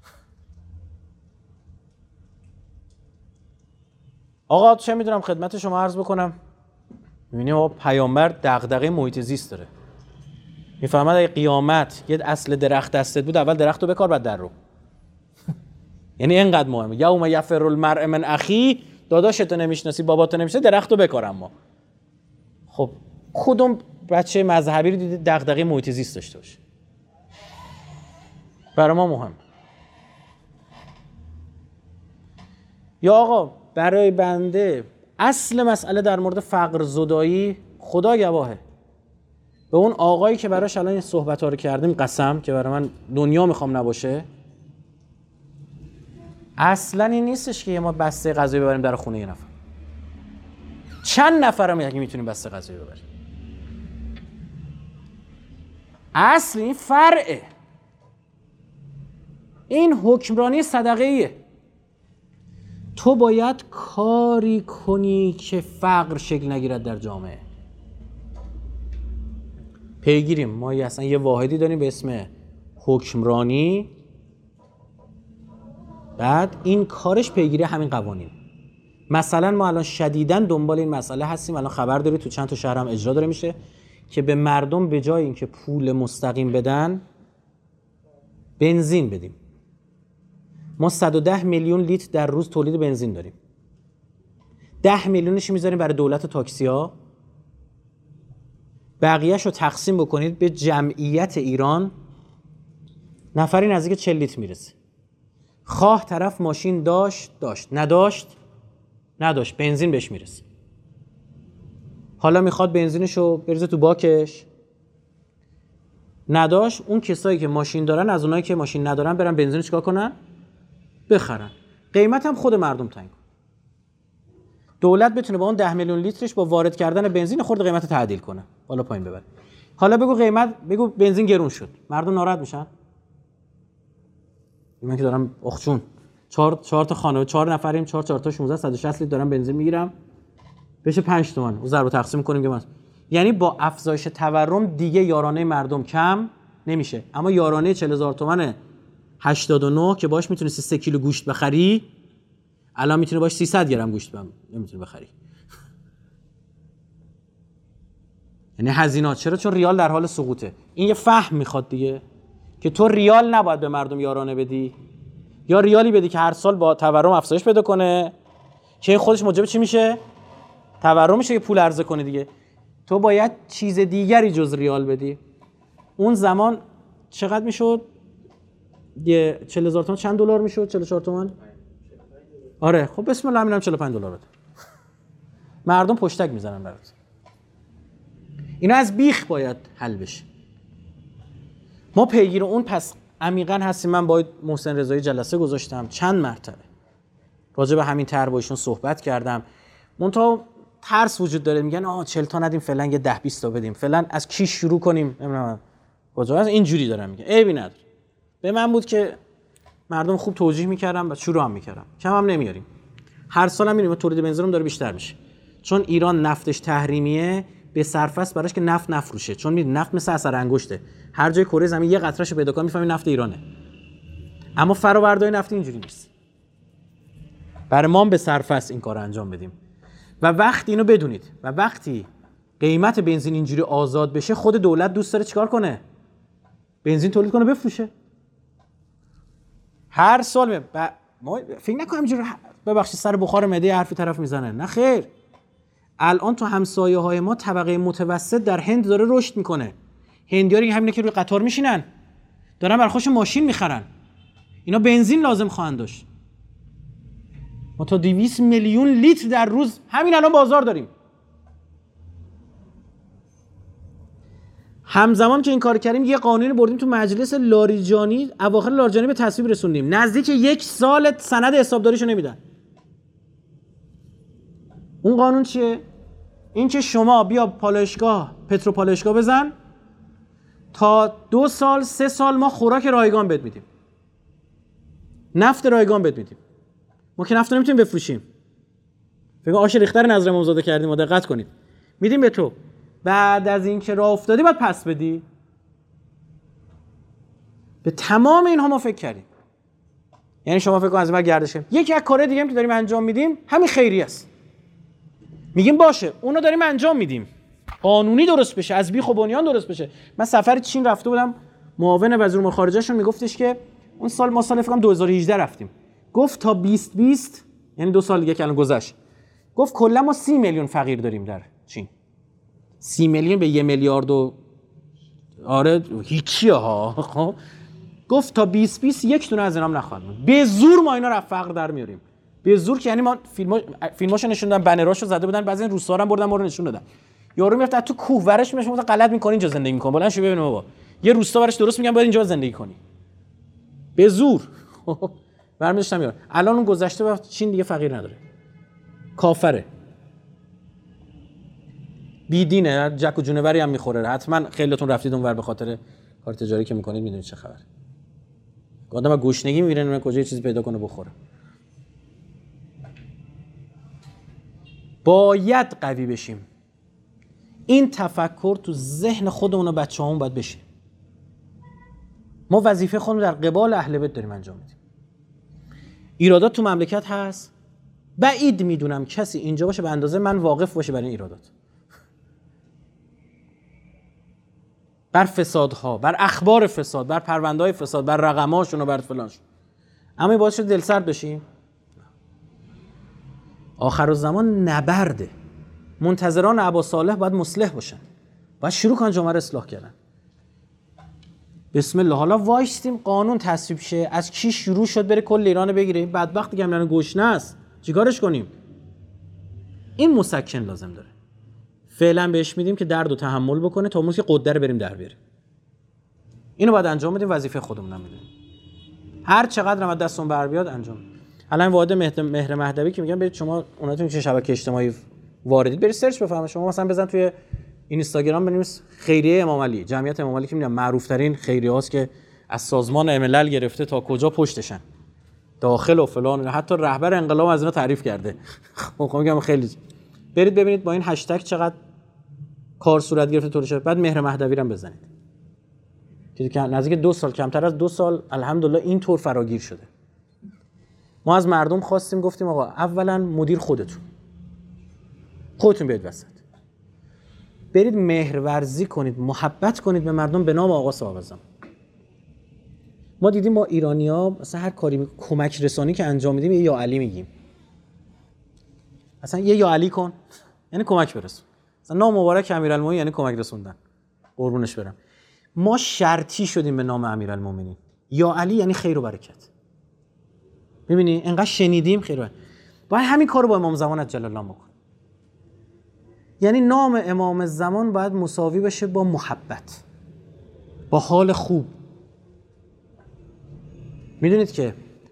آقا چه میدونم خدمت شما عرض بکنم، میبینیم آقا پیامبر دغدغه محیط زیست داره. میفهمد اگه قیامت یه اصل درخت دستت بود، اول درخت رو بکار بعد در رو. یعنی اینقدر مهمه. یوم یفر المرء من اخی، داداشتو نمیشناسی، باباتو نمیشناسی، درخت رو بکار. اما خب کدوم بچه مذهبی رو دیدید دغدغه محیط زیست داشته باشه؟ برای ما مهم. یا آقا برای بنده اصل مسئله در مورد فقر زدایی خدا گواهه. به اون آقایی که براش الان این صحبت‌ها رو کردیم قسم که برای من دنیا میخوام نباشه، اصلا این نیستش که ما بسته غذایی ببریم در خونه یه نفر. چند نفرم یکی میتونیم بسته غذایی ببریم؟ اصل این فرعه، این حکمرانی صدقه‌ایه. تو باید کاری کنی که فقر شکل نگیرد در جامعه. پیگیریم، ما اصلا یه واحدی داریم به اسم حکمرانی، بعد این کارش پیگیری همین قوانین. مثلا ما الان شدیداً دنبال این مسئله هستیم، الان خبر داری تو چند تا شهر هم اجرا داره میشه که به مردم به جای اینکه پول مستقیم بدن بنزین بدیم. ما 110 میلیون لیتر در روز تولید بنزین داریم. 10 میلیونش میذاریم برای دولت تاکسی‌ها، بقیه‌شو تقسیم بکنید به جمعیت ایران، نفری نزدیک 40 لیتر میرسه. خواه طرف ماشین داشت، نداشت، بنزین بهش میرسه. حالا میخواد بنزینشو بریزه تو باکش، نداشت، اون کسایی که ماشین دارن از اونایی که ماشین ندارن برن بنزینو چیکار کنن؟ بخرن. قیمت هم خود مردم تعیین کنه. دولت بتونه با اون 10 میلیون لیترش با وارد کردن بنزین خورد قیمت تعدیل کنه، بالا پایین ببره. حالا بگو بنزین گرون شد، مردم ناراحت میشن؟ من که دارم اخچون 4 تا خانواده 4 نفریم، 4 تا 16 160 لیتر دارم بنزین میگیرم، بشه 5 تومن، اون ضرب تقسیم کنیم که یعنی با افزایش تورم دیگه یارانه مردم کم نمیشه، اما یارانه 40000 تومان 89 که باش میتونستی 3 کیلو گوشت بخری، الان میتونه باش 300 گرم گوشت نمیتونی بخری. یعنی هزینه‌ها. چرا؟ چون ریال در حال سقوطه. این یه فهم میخواد دیگه که تو ریال نباید به مردم یارانه بدی، یا ریالی بدی که هر سال با تورم افزایش پیدا کنه که این خودش موجب چی میشه؟ تورم میشه که پول عرضه کنه دیگه. تو باید چیز دیگری جز ریال بدی. اون زمان چقدر میشد؟ یه 40000 تومان چند دلار میشد؟ 44 تومان. آره خب بسم الله میرم 45 دلار بده. مردم پشتک میزنن برات. اینا از بیخ باید حل بشه. ما پیگیر اون پس عمیقاً هستیم. من با محسن رضایی جلسه گذاشتم چند مرتبه راجع به همین طرح با ایشون صحبت کردم. منتها ترس وجود داره، میگن 40 تا ندیم، فعلا یه 10-20 تا بدیم، فعلا از کی شروع کنیم، نمیدونم کجا. از اینجوری دارم میگن، عیبی نداره. به من بود که مردم خوب توجیه میکردم و شروع هم میکردم، کم هم نمیاریم. هر سال هم میبینیم تولید بنزین داره بیشتر میشه، چون ایران نفتش تحریمیه، به صرفه است براش که نفت نفروشه، چون میدونی نفت مثل اثر انگشته، هر جای کره زمین یه قطرهشو پیدا کنی میفهمی نفت ایرانه. اما فرآوردهای نفتی اینجوری نیست. برای ما به صرفه است این کارو انجام بدیم. و وقتی اینو بدونید و وقتی قیمت بنزین اینجوری آزاد بشه، خود دولت دوست داره چیکار کنه؟ بنزین تولید کنه بفروشه. هر سال ما فکر نکنم اینجوری ببخشید سر بخار معده حرفی طرف میزنه، نه خیر. الان تو همسایه‌های ما طبقه متوسط در هند داره رشد میکنه. هندی‌ها همینه که روی قطار میشینن، دارن برای خودشون ماشین میخرن. اینا بنزین لازم خواهند داشت. ما تا 200 میلیون لیتر در روز همین الان بازار داریم. همزمان که این کار کردیم یه قانونی بردیم تو مجلس لاریجانی، اواخر لاریجانی به تصویب رسوندیم. نزدیک 1 سال سند حسابداریشو نمیدن. اون قانون چیه؟ این که شما بیا پالایشگاه، پتروپالایشگاه بزن، تا 2 سال 3 سال ما خوراک رایگان بهت میدیم، نفت رایگان بهت میدیم. ما که نفت نمیتونیم بفروشیم. فکر آش ریختر نظر امامزاده کردیم، ما دقت کنید. میدیم به تو، بعد از این که راه افتادی باید پس بدی. به تمام اینها ما فکر کردیم. یعنی شما فکر کن از ما گردش یکی از کارهای دیگه هم که داریم انجام میدیم همین خیریه است. میگیم باشه اونو داریم انجام میدیم، قانونی درست بشه، از بیخ و بنیان درست بشه. من سفر چین رفته بودم، معاون وزیر امور خارجه شون میگفتش که اون سال ما سال فکر کنم 2018 رفتیم، گفت تا 2020 یعنی 2 سال دیگه که الان گذشت، گفت کلا ما 30 میلیون فقیر داریم در چین. 30 میلیون به 1 میلیارد و آره هیچیه ها. خب گفت تا 2020 یک دونه از اینام نخواهد بود. به زور ما اینا رو فقر در میاریم. به زور که یعنی ما فیلماشو نشون دادن، بنراشو زده بودن، بعضی روستا رو بردن ما رو نشون دادن. یارو میرفت تو کوه ورش میشه مثلا غلط میکنی اینجا زندگی میکنه. بلند شو ببینیم بابا. یه روستا ورش درست میگن باید اینجا زندگی کنی. به زور. برمی‌داشتم یار. الان اون گذشته و چین دیگه فقیر نداره. کافره. بیدینه، جک و جونوری هم میخوره. حتما خیلیتون رفتید اونور به خاطر کار تجاری که میکنید میدونید چه خبر. آدم گشنگی میره من کجا چیزی پیدا کنه بخوره. باید قوی بشیم. این تفکر تو ذهن خودمون و بچه‌هامون باید بشه. ما وظیفه خودمون در قبال اهل بیت داریم انجام میدیم. ایرادات تو مملکت هست. بعید میدونم کسی اینجا باشه به اندازه من واقف باشه برای این ایرادات. بر فسادها، بر اخبار فساد، بر پرونده‌های فساد، بر رقم‌هاشون و بر فلانشون. اما این باعث شد دلسرد بشیم. آخرالزمان نبرده. منتظران ابا صالح باید مصلح باشن. باید شروع کنن جامعه رو اصلاح کردن. بسم الله. حالا وایستیم قانون تصویب شه، از کی شروع شد بره کل ایران بگیره. بدبخت دیگه همین گشنه است. چیکارش کنیم؟ این مسکن لازم داره. فعلا بهش میدیم که درد و تحمل بکنه تا موقعی که قدره رو بریم در بیاریم. اینو باید انجام بدیم، وظیفه خودمون میدونیم. هر چقدر هم دستون بر بیاد انجام. الان واحد مهر مهدوی که میگم برید شما اوناتون که شبکه اجتماعی واردید برید سرچ بفرمایید. شما مثلا بزن توی اینستاگرام بنویس خیریه امام علی، جمعیت امام علی که میگم معروف ترین خیریه هاست که از سازمان ملل گرفته تا کجا پشتشن. داخل و فلان، حتی رهبر انقلاب از اینا تعریف کرده. خب میگم خیلی برید ببینید با این هشتگ چقدر کار صورت گرفته طور شد. بعد مهر مهدوی رو بزنید که نزدیک 2 سال، کمتر از 2 سال الحمدلله این طور فراگیر شده. ما از مردم خواستیم گفتیم آقا اولا مدیر خودتون بیاید وسط، برید مهرورزی کنید، محبت کنید به مردم به نام آقا صاحب زمان. ما دیدیم ما ایرانی‌ها مثلا هر کاری کمک رسانی که انجام میدیم یا علی میگیم، مثلا یا علی کن یعنی کمک برسون، مثلا نام مبارک امیرالمومنین یعنی کمک رسوندن، قربونش برم. ما شرطی شدیم به نام امیرالمومنین، یا علی یعنی خیر و برکت. می‌بینی انقدر شنیدیم خیر و برکت. باید همین کارو با امام زمان عجل الله بکن. یعنی نام امام زمان باید مساوی بشه با محبت، با حال خوب. میدونید که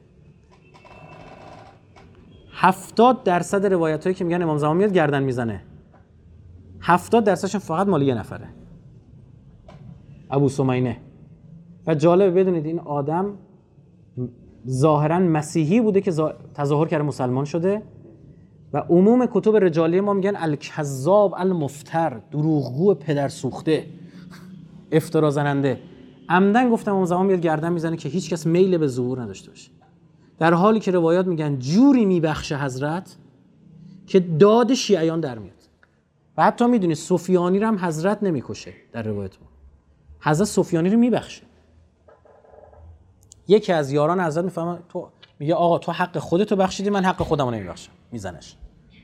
70% روایتایی که میگن امام زمان میاد گردن میزنه، 70%شون فقط مال یه نفره، ابو سمینه. و جالب بدونید این آدم ظاهرا مسیحی بوده که تظاهر کرده مسلمان شده و عموم کتب رجالی ما میگن الکذاب المفتر، دروغگو پدر سوخته، افترا زننده. عمدن گفتم امام زمان میاد گردن میزنه که هیچ کس میل به ظهور نداشته باشه، در حالی که روایات میگن جوری میبخشه حضرت که داد شیعیان در میاد. و حتی میدونی سفیانی رو هم حضرت نمیکشه، در روایت ما حضرت سفیانی رو میبخشه. یکی از یاران حضرت میفهمه تو میگه آقا تو حق خودتو بخشیدی، من حق خودمو نمیبخشم، میزنش.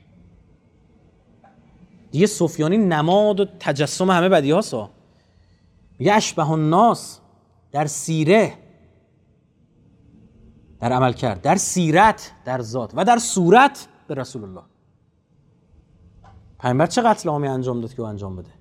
دیگه سفیانی نماد و تجسم همه بدیهاست. میگه اشبه الناس در سیره، در عمل کرد، در سیرت، در ذات و در صورت به رسول الله. پیامبر چه قتل عامی انجام داد که او انجام بده؟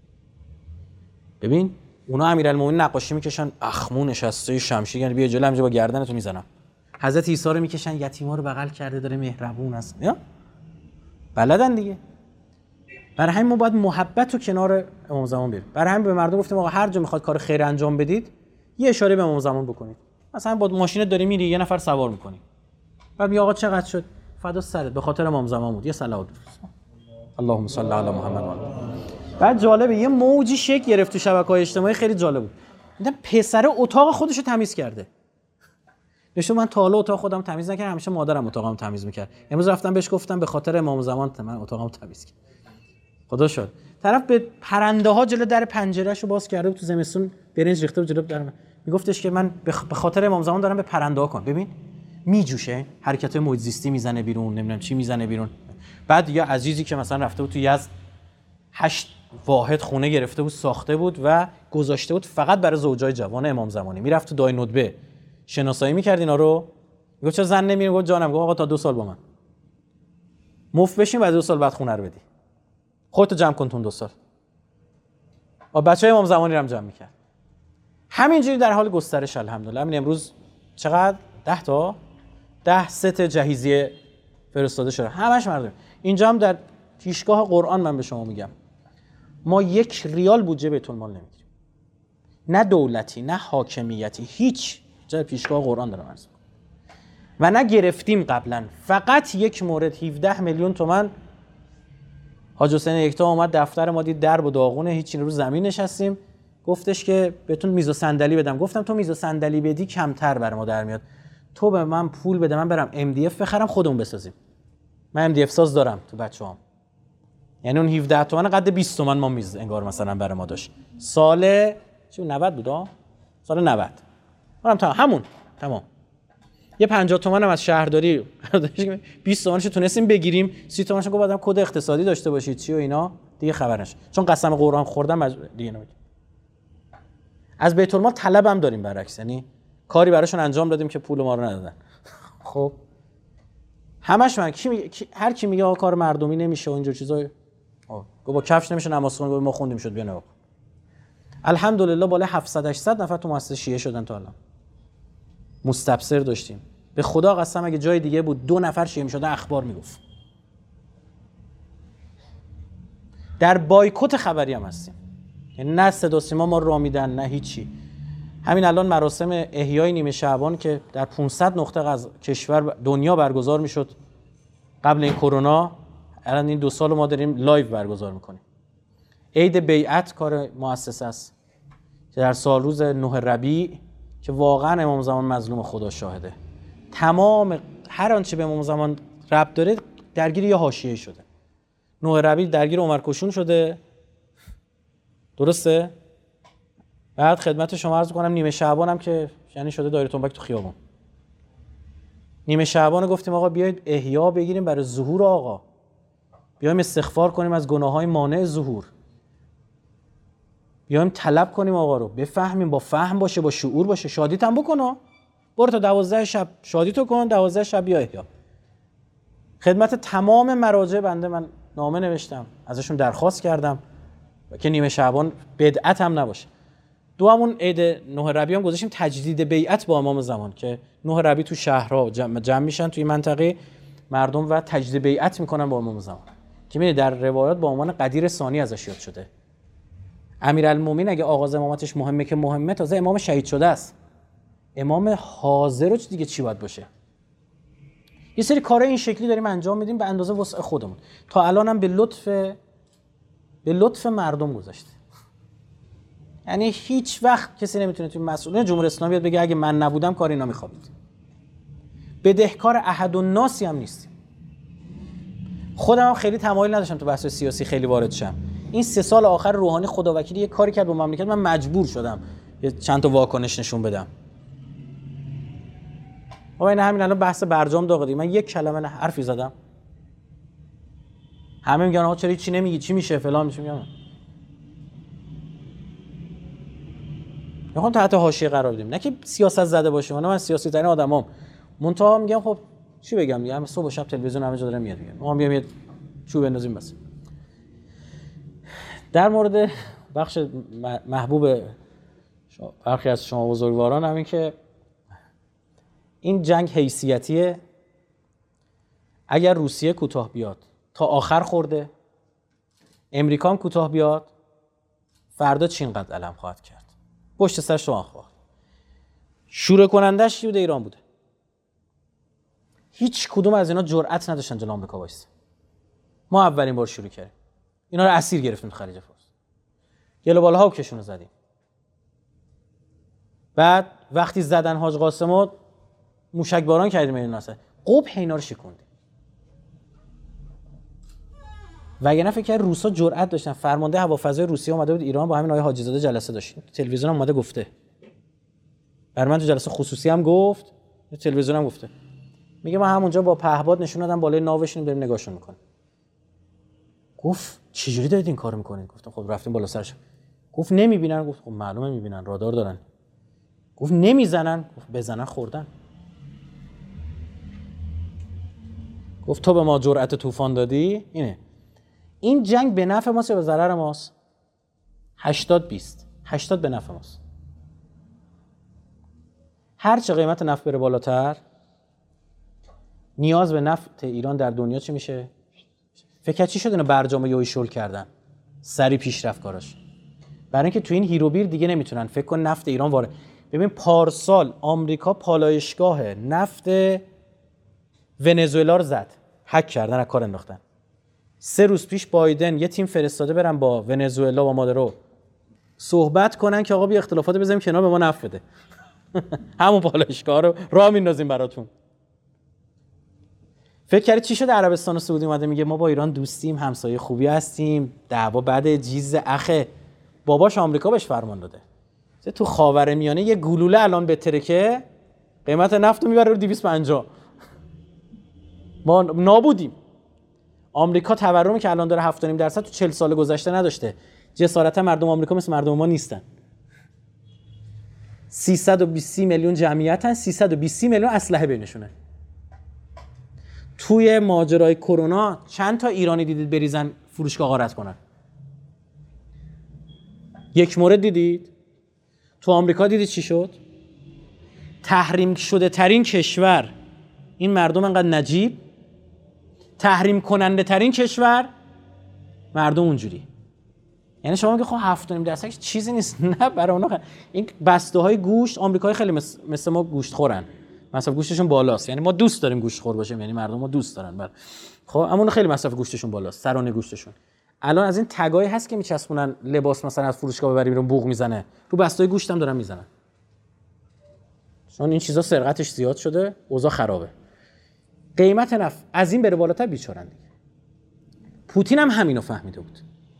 ببین اونا امیرالمومنین نقاشی میکشن، اخمو نشسته شمشیر، یعنی بیا جلو همینجا با گردنتو میزنم. حضرت عیسی رو میکشن، یتیما رو بغل کرده داره مهربون است. یا بلدن دیگه. برای همین ما باید محبت رو کنار امام زمان بیاریم. برای همین به مردم گفتیم آقا هر جا میخواد کار خیر انجام بدید یه اشاره به امام زمان بکنید. مثلا با ماشینت داری میری یه نفر سوار میکنی، بعد میگه آقا چقدر شد؟ فدا سرت، به خاطر امام زمان بود، یه صلوات بفرست. اللهم صل علی محمد. بعد جالبه یه موجی شکل گرفت تو شبکه‌های اجتماعی، خیلی جالب بود. دیدم پسر اتاق خودش رو تمیز کرده. نشون من تا حالا اتاق خودم تمیز نکردم، همیشه مادرم اتاقم تمیز میکرد. امروز رفتم بهش گفتم به خاطر امام زمان من اتاقم تمیز کردم. خدا شد. طرف به پرنده ها جلو در پنجرهشو باز کرده بود، تو زمستون برنج ریخته بود جلو در من. میگفتش که من به خاطر امام زمان دارم به پرنده ها کن. ببین میجوشه، حرکتای محیط زیستی میزنه بیرون، نمیدونم چی میزنه بیرون. بعد یا عزیزی که مثلا رفته بود تو یزد 8 واحد خونه گرفته بود، ساخته بود و گذاشته بود فقط برای زوجای جوان امام زمانی. میرفت تو دای ندبه شناسایی میکرد اینا رو، میگفت چرا زن نمیری؟ گفت جانم. گفت آقا تا 2 سال با من مفت بشین، بعد 2 سال بعد خونه رو بدی، خودتو جمع کن تو 2 سال. و بچهای امام زمانی رو هم جمع میکرد. همینجوری در حال گسترش الحمدلله. همین امروز چقدر 10 ست جهیزیه فرستاده شده، همش مردم. اینجا هم در پیشگاه قرآن من به شما میگم ما 1 ریال بودجه بیت المال نمیگیریم، نه دولتی نه حاکمیتی، هیچ جای پیشگاه قرآن دارم عرض میکنم. و نه گرفتیم قبلا. فقط یک مورد 17 میلیون تومان حاج حسین یکتا اومد دفتر ما دید درب و داغونه، هیچی، رو زمین نشستیم، گفتش که بهتون میز و صندلی بدم. گفتم تو میز و صندلی بدی کمتر برام در میاد، تو به من پول بده من برم MDF بخرم خودمون بسازیم. من MDF ساز دارم تو بچه‌هام. یعنی اون 17 تومن قد 20 تومن ما میز انگار مثلا برای ما داشت. سال چه 90 بود سال 90. منم تمام. یه 50 تومن هم از شهرداری 20 تومنش تونستیم بگیریم، 30 تومنش گفت بعدم کد اقتصادی داشته باشید چی و اینا دیگه خبر نشه. چون قسم قرآن خوردم دیگه نمیگم. از بیت المال طلب هم داریم برعکس، یعنی کاری براشون انجام دادیم که پول ما رو ندادن. خب همش من هر کی میگه آقا کار مردمی نمیشه و اینجور چیزا، با کفش نمیشه نماز خوندن، ما خوندیم شد بیان. الحمدلله بالا 700 800 نفر تو مؤسسه شیعه شدن تا الان. مستبصر داشتیم. به خدا قسم اگه جای دیگه بود 2 نفر شیعه میشدن اخبار میگفت. در بایکوت خبری هم هستیم، یعنی نه صدا سیما ما را میدن نه هیچی. همین الان مراسم احیای نیمه شعبان که در 500 نقطه از کشور دنیا برگزار میشد قبل این کرونا، الان این 2 سال ما داریم لایو برگزار میکنیم. عید بیعت کار مؤسسه است که در سال روز 9 ربیع که واقعا امام زمان مظلوم خدا شاهده، تمام هر آنچه به امام زمان ربط داره درگیر یه حاشیه شده. 9 ربیع درگیر عمر کشون شده، درسته؟ بعد خدمت شما عرض کنم نیمه شعبان هم که یعنی شده دایره تنبک تو خیابون. نیمه شعبان گفتیم آقا بیایید احیا بگیریم برای ظهور آقا، بیایم استغفار کنیم از گناههای مانع ظهور، بیایم طلب کنیم آقا رو بفهمیم، با فهم باشه، با شعور باشه. شادیت هم بکن، برو تا 12 شب شادیتو کن، 12 شب بیا احیا. خدمت تمام مراجع بنده من نامه نوشتم، ازشون درخواست کردم که نیمه شعبان بدعت هم نباشه. همون عید 9 ربیع هم گذاشتیم تجدید بیعت با امام زمان که 9 ربیع تو شهرها جمع میشن توی منطقه مردم و تجدید بیعت میکنن با امام زمان که میبینید در روایات با عنوان قدیر ثانی ازش یاد شده. امیرالمومنین اگه آغاز امامتش مهمه که مهمه، تازه امام شهید شده است. امام حاضر رو دیگه چی باید باشه؟ یه سری کارهای این شکلی داریم انجام میدیم به اندازه وسع خودمون. تا الان هم به لطف مردم گذاشته. یعنی هیچ وقت کسی نمیتونه توی مسئولین جمهوری اسلامی بیاد بگه اگه من نبودم کار اینا میخوابید. بدهکار احد الناسی هم نیستیم. خودم هم خیلی تمایل نداشتم تو بحث سیاسی خیلی وارد شم. این 3 سال آخر روحانی خداوکیلی یه کاری کرد با مملکت، من مجبور شدم یه چند تا واکنش نشون بدم. آقا این همین الان بحث برجام داغ دی، من یک کلمه نه حرفی زدم. همه میگن آقا چرا چی نمیگی، چی میشه فلان میشه. میگم میخوام تحت حاشیه قرار بدیم، نه که سیاست زده باشه. من سیاسی ترین آدمام، منتها میگم خب چی بگم دیگه، همه صبح و شب تلویزیون همه جا داره میاد دیگه، ما بیام یه چوب بندازیم بس. در مورد بخش محبوب برخی از شما بزرگواران همین که این جنگ حیثیتیه. اگر روسیه کوتاه بیاد تا آخر خورده، امریکا هم کوتاه بیاد، فردا چین قد علم خواهد کرد، پشت سر شما خواهد. شروع کنندش کی بوده؟ ایران بوده. هیچ کدوم از اینا جرأت نداشتن جلوی آمریکا وایسن. ما اولین بار شروع کردیم، اینا رو اسیر گرفتیم تو خلیج فارس، گل و بالاها کشونو زدیم. بعد وقتی زدن حاج قاسمو موشک باران کردیم این ناصر، قبح اینا رو شکوندیم. وگرنه فکر کنم روسا جرأت داشتن. فرمانده هوافضای روسیه اومده بود ایران، با همین آقای حاجی زاده جلسه داشتیم، تلویزیون هم اومده گفته، برای من تو جلسه خصوصی هم گفت، تلویزیون هم گفته. میگه من همونجا با پهباد نشون دادم بالای ناوشون بریم نگاهشون میکنیم. گفت چجوری دارید این کارو میکنید؟ گفتم خب رفتیم بالا سرش. گفت نمیبینن. گفت خب معلومه میبینن، رادار دارن. گفت نمیزنن. گفت بزنن خوردن. گفت تو به ما جرأت طوفان دادی. این جنگ به نفع ماست یا به ضرر ماست؟ 80-20. 80 به نفع ماست. هر چه قیمت نفت بره بالاتر، نیاز به نفت ایران در دنیا چی میشه؟ فکر چی شد اینا برجام یهو شل کردن؟ سری پیشرفت کاراش. برای اینکه تو این هیروبیر دیگه نمیتونن فکر کن نفت ایران وارد. ببین پارسال آمریکا پالایشگاه نفت ونزوئلا رو زد. هک کردن، از کار انداختن. 3 روز پیش بایدن یه تیم فرستاده برن با ونزوئلا با مادرو صحبت کنن که آقا بی اختلافات بزنیم کنار، به ما نفت بده. همون پالایشگاه رو راه میندازیم براتون. فکر کردید چی شده عربستان و سعودی اومده میگه ما با ایران دوستیم، همسایه خوبی هستیم، دعوا بعد جیز اخه باباش آمریکا بهش فرمان داده. تو خاورمیانه یه گلوله الان بترکه قیمت نفت رو میبره رو 250. ما نابودیم. آمریکا تورمی که الان داره 7.5% تو 40 سال گذشته نداشته. جسارتا مردم آمریکا مثل مردم ما نیستن. 320 میلیون جمعیتن، 320 میلیون اسلحه بینشونه. توی ماجرای کرونا چند تا ایرانی دیدید بریزن فروشگاه غارت کنن؟ یک مورد دیدید؟ تو آمریکا دیدید چی شد؟ تحریم شده ترین کشور این مردم انقدر نجیب، تحریم کننده ترین کشور مردم اونجوری. یعنی شما میگه خب 7.5% چیزی نیست. نه برای اونا این بسته های گوشت آمریکایی خیلی مثل ما گوشت خورن، مصرف گوشتشون بالاست. یعنی ما دوست داریم گوشت خور باشیم، یعنی مردم ما دوست دارن. خب اما خیلی مصرف گوشتشون بالاست، سرانه گوشتشون. الان از این تگایی هست که میچسبونن لباس مثلا از فروشگاه ببری بیرون بوق میزنه، رو بسته‌های گوشت هم دارن میزنن. چون این چیزا سرقتش زیاد شده، اوضاع خرابه. قیمت نفت از این بره بالاتر بیچارن دیگه. پوتین هم همینو فهمیده بود.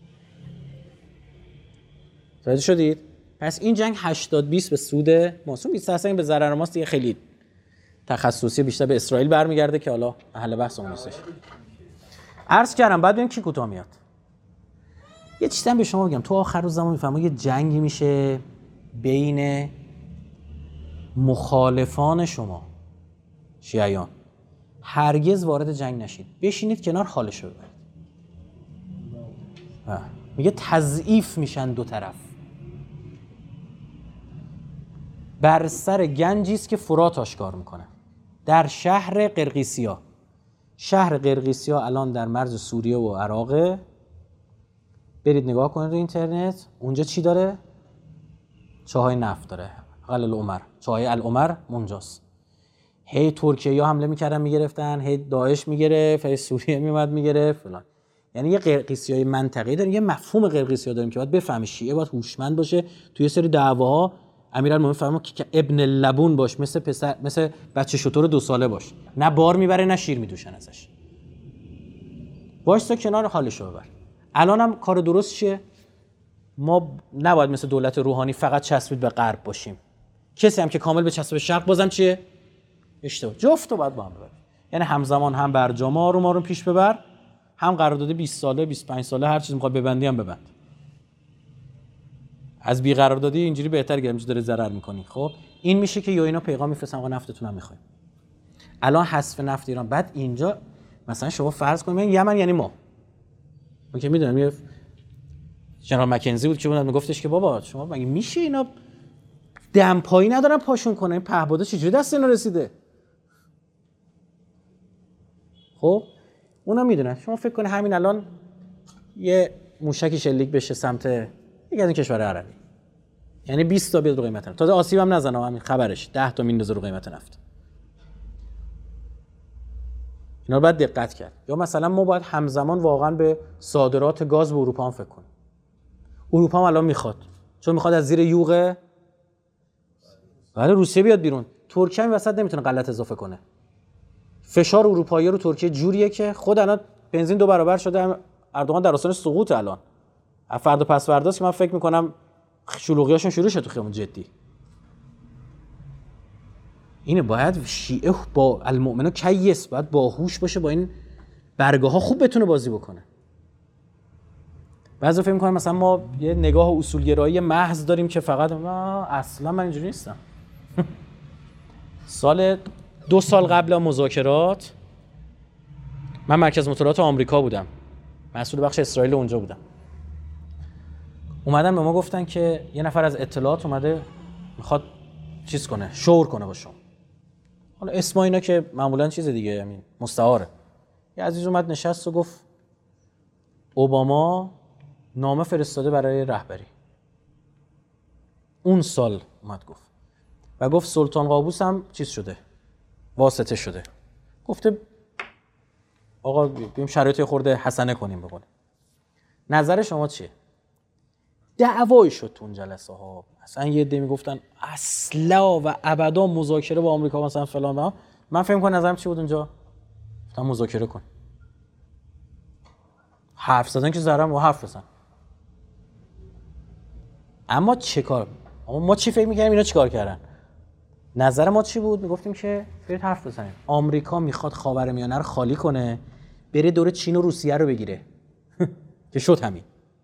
متوجه شدید؟ پس این جنگ 80-20 به سود ماست. 20% به ضرر ماست دیگه. خیلی تخصصی بیشتر به اسرائیل برمیگرده که حالا اهل بحث اون نیستش. عرض کردم بعد ببینیم کی کوتاه میاد. یه چیزی هم به شما بگم، تو آخر روز زمان میفهمم یه جنگی میشه بین مخالفان شما شیعیان. هرگز وارد جنگ نشید، بشینید کنار حالشو ببرید. میگه تضعیف میشن دو طرف. بر سر گنجی است که فرات آشکار میکنه در شهر قرقیسیا. شهر قرقیسیا الان در مرز سوریه و عراقه. برید نگاه کنید رو اینترنت. اونجا چی داره؟ چاهای نفت داره. قلعه العمر، چاهای العمر اونجاست. هی ترکیه ها حمله میکردن میگرفتن، هی داعش میگرفت، هی سوریه میومد میگرفت فلان. یعنی یه قرقیسیای منطقه‌ای داریم، یه مفهوم قرقیسیا داریم که باید بفهمی. شیعه باید هوشمند باشه توی یه سری دعواها. امیرالمومنین فرمود که ابن لبون باش، مثل پسر، مثل بچه شتر 2 ساله باش، نه بار میبره نه شیر میدوشن ازش. وایسا کنار حالشو ببر. الانم کار درست چیه؟ ما نباید مثل دولت روحانی فقط چسبید به غرب باشیم. کسی هم که کامل به چسب به شرق بازم چیه؟ اشتباه. جفتو باید با هم ببر. یعنی همزمان هم برجام آروم پیش ببر، هم قرارداد 20 ساله 25 ساله هر چیز میخواد ببندی هم ببند. از بی قراردادی اینجوری بهتر گرم داره ضرر میکنی. خب این میشه که اینا پیغام میفرستن آقا نفتتون هم میخوایم. الان حذف نفت ایران، بعد اینجا مثلا شما فرض کنید یمن یعنی ما که میدونم یه جنرال مکنزی بود که اون میگفتش که بابا شما مگه میشه اینا دم پایی ندارن پاشون کنه، این پهپادا چجوری دست اینا رسیده؟ خب اونا میدونن. شما فکر کنید همین الان یه موشکی شلیک بشه سمت یکی از این کشور عربی، یعنی 20 تا بیاد رو قیمت نفت. تازه آسیب هم نزنه، همین خبرش 10 تا میندازه رو قیمت نفت. اینا رو باید دقت کرد. یا مثلا ما باید همزمان واقعا به صادرات گاز به اروپا هم فکر کنیم. اروپا هم الان میخواد، چون میخواد از زیر یوغ روسیه بیاد بیرون. ترکیه هم وسط نمیتونه غلط اضافه کنه. فشار اروپایی رو ترکیه جوریه که خود الان بنزین 2 برابر شده. اردوغان در آستانه سقوط الان. فردا پس فرداست که من فکر میکنم شلوغیاشون شروع شه تو خیابون جدی. اینه باید شیعه با المؤمنون کیس، باید باهوش باشه، با این برگه ها خوب بتونه بازی بکنه. بعضی فکر می‌کنن مثلا ما یه نگاه اصولگرایی محض داریم که فقط اصلا من اینجوری نیستم. سال 2 سال قبل مذاکرات من مرکز مطالعات آمریکا بودم، مسئول بخش اسرائیل اونجا بودم. اومدن به ما گفتن که یه نفر از اطلاعات اومده میخواد چیز کنه، شور کنه با شما. حالا اسم اینا که معمولا چیز دیگه، همین مستعاره. یه عزیز اومد نشست و گفت اوباما نامه فرستاده برای رهبری. اون سال اومد گفت و گفت سلطان قابوس هم چیز شده، واسطه شده. گفته آقا بیم شرایط خورده حسنه کنیم. بقول نظر شما چیه؟ دعوایی شد تو اون جلسه ها. اصلا یه عده میگفتن اصلا و ابدا مذاکره با آمریکا مثلا فلان. من فکر کنم نظرم چی بود اونجا؟ گفتم مذاکره کن. حرف زدن که ضررم و حرف بزن. اما چه کار؟ ما چی فکر می‌کردیم اینا چیکار کردن؟ نظر ما چی بود؟ میگفتیم که برید حرف بزنید. آمریکا میخواد خاورمیانه رو خالی کنه، بره دور چین و روسیه رو بگیره. که شد همین.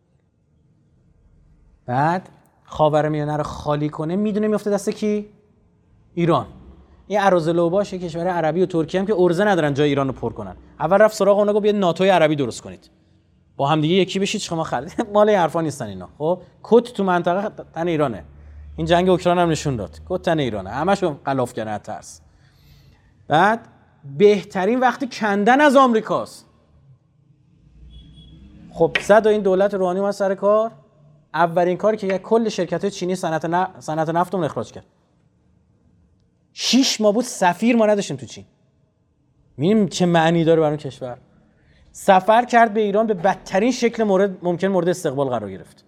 بعد خاورمیانه رو خالی کنه، میدونه میفته دست کی؟ ایران. این اراذل باشه کشور عربی و ترکیه هم که ارزه ندارن جای ایران رو پر کنن. اول رفت سراغ اونها گفت بیاید ناتوی عربی درست کنید. با هم دیگه یکی بشید شما خرید. مال حرفا نیستن اینا. خب کد تو منطقه تن ایرانه. این جنگ اوکراین هم نشون داد. کد تن ایرانه. همشون غلاف کردن از ترس. بعد بهترین وقتی کندن از آمریکاست. خب صد این دولت روحانی اومد سر کار. اولین کاری که کل شرکت‌های چینی صنعت نفت رو اخراج کرد. 6 ماه بود سفیر ما نداشتیم تو چین. می‌بینیم چه معنی داره برای کشور. سفر کرد به ایران، به بدترین شکل ممکن مورد استقبال قرار گرفت.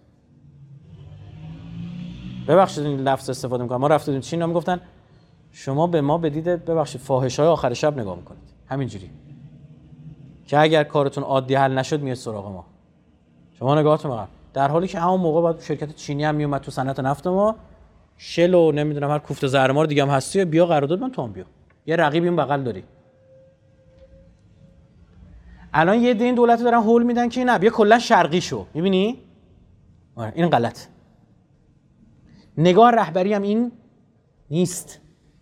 ببخشید این لفظ استفاده می‌کنم. ما رفتیم چین، هم گفتن شما به ما بدید ببخشید فاحشه‌های آخر شب نگاه می‌کنید. همینجوری. که اگر کارتون عادی حل نشد میاد سراغ ما. شما نگاهتون بقید. در حالی که همون موقع بعد شرکت چینی هم میومد تو صنعت نفت ما، شل و نمیدونم هر کوفت زهرمار دیگه هم هستی، بیا قرارداد من تو هم بیا. یه رقیبی اون بغل داری. الان یه این دولت دارن هول میدن که نه بیا کلا شرقی شو. میبینی؟ این غلط. نگاه رهبری هم این نیست.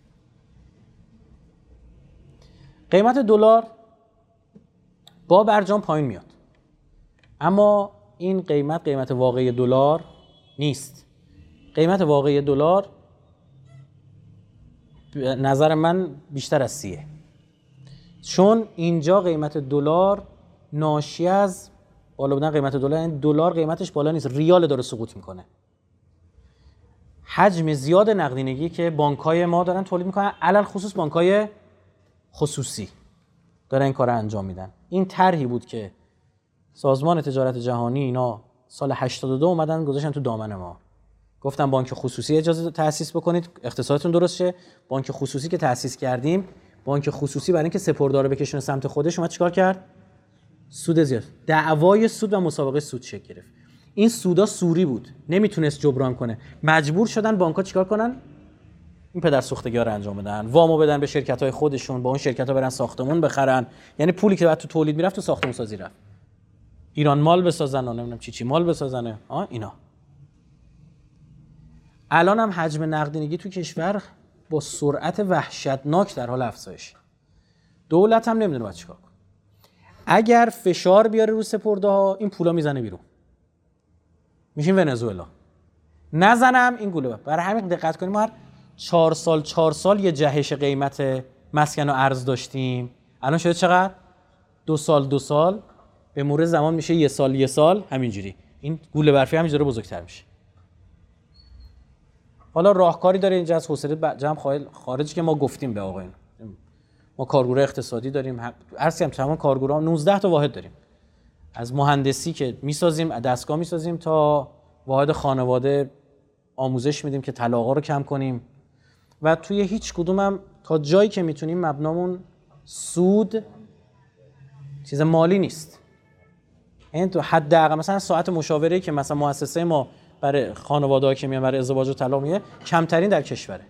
قیمت دلار با برجام پایین میاد. اما این قیمت واقعی دلار نیست. قیمت واقعی دلار نظر من بیشتر از 30. چون اینجا قیمت دلار ناشی از بالا بودن قیمت دلار، این دلار قیمتش بالا نیست، ریال داره سقوط میکنه. حجم زیاد نقدینگی که بانک‌های ما دارن تولید میکنن، علل خصوص بانک‌های خصوصی دارن این کار رو انجام میدن. این طرحی بود که سازمان تجارت جهانی اینا سال 82 اومدن گذاشتن تو دامن ما. گفتم بانک خصوصی اجازه تأسیس بکنید اقتصادتون درست شه. بانک خصوصی که تأسیس کردیم، بانک خصوصی برای اینکه سپردار بکشونه سمت خودش اومد چیکار کرد؟ سود زیاد. دعوای سود و مسابقه سود شکل گرفت. این سودا سوری بود، نمیتونست جبران کنه. مجبور شدن بانک‌ها چیکار کنن؟ این پدر سوختگی‌ها رو انجام بدن، وامو بدن به شرکت‌های خودشون، با اون شرکت‌ها برن ساختمون بخرن. یعنی پولی که بعد تو تولید میرفت تو ساختمون سازی رفت. ایران مال بسازن، نمیدونم چی مال بسازن، اینا. الان هم حجم نقدینگی تو کشور با سرعت وحشتناک در حال افزایش. دولت هم نمیدونه باید چیکار کنه. اگر فشار بیاره رو سپرده‌ها، این پولا میزنه بیرون. میشیم ونزوئلا. نزنم این گوله. برای همین دقت کنیم ما هر 4 سال یه جهش قیمت مسکن و ارز داشتیم. الان شده چقدر؟ 2 سال به مرور زمان میشه یه سال همینجوری. این گوله برفی همینجوری داره بزرگتر میشه. حالا راهکاری داره اینجا از حوصله جمع خارجی که ما گفتیم به آقایون. ما کارگروه اقتصادی داریم. عرض کردم تمام کارگروه‌ها 19 تا واحد داریم. از مهندسی که میسازیم، دستگاه میسازیم تا واحد خانواده آموزش میدیم که طلاق‌ها رو کم کنیم و توی هیچ کدومم تا جایی که میتونیم مبنامون سود چیز مالی نیست. این تو حداقل مثلا ساعت مشاوره‌ای که مثلا مؤسسه ما برای خانواده‌ها که میان برای ازدواج و طلاق میگه کمترین در کشوره.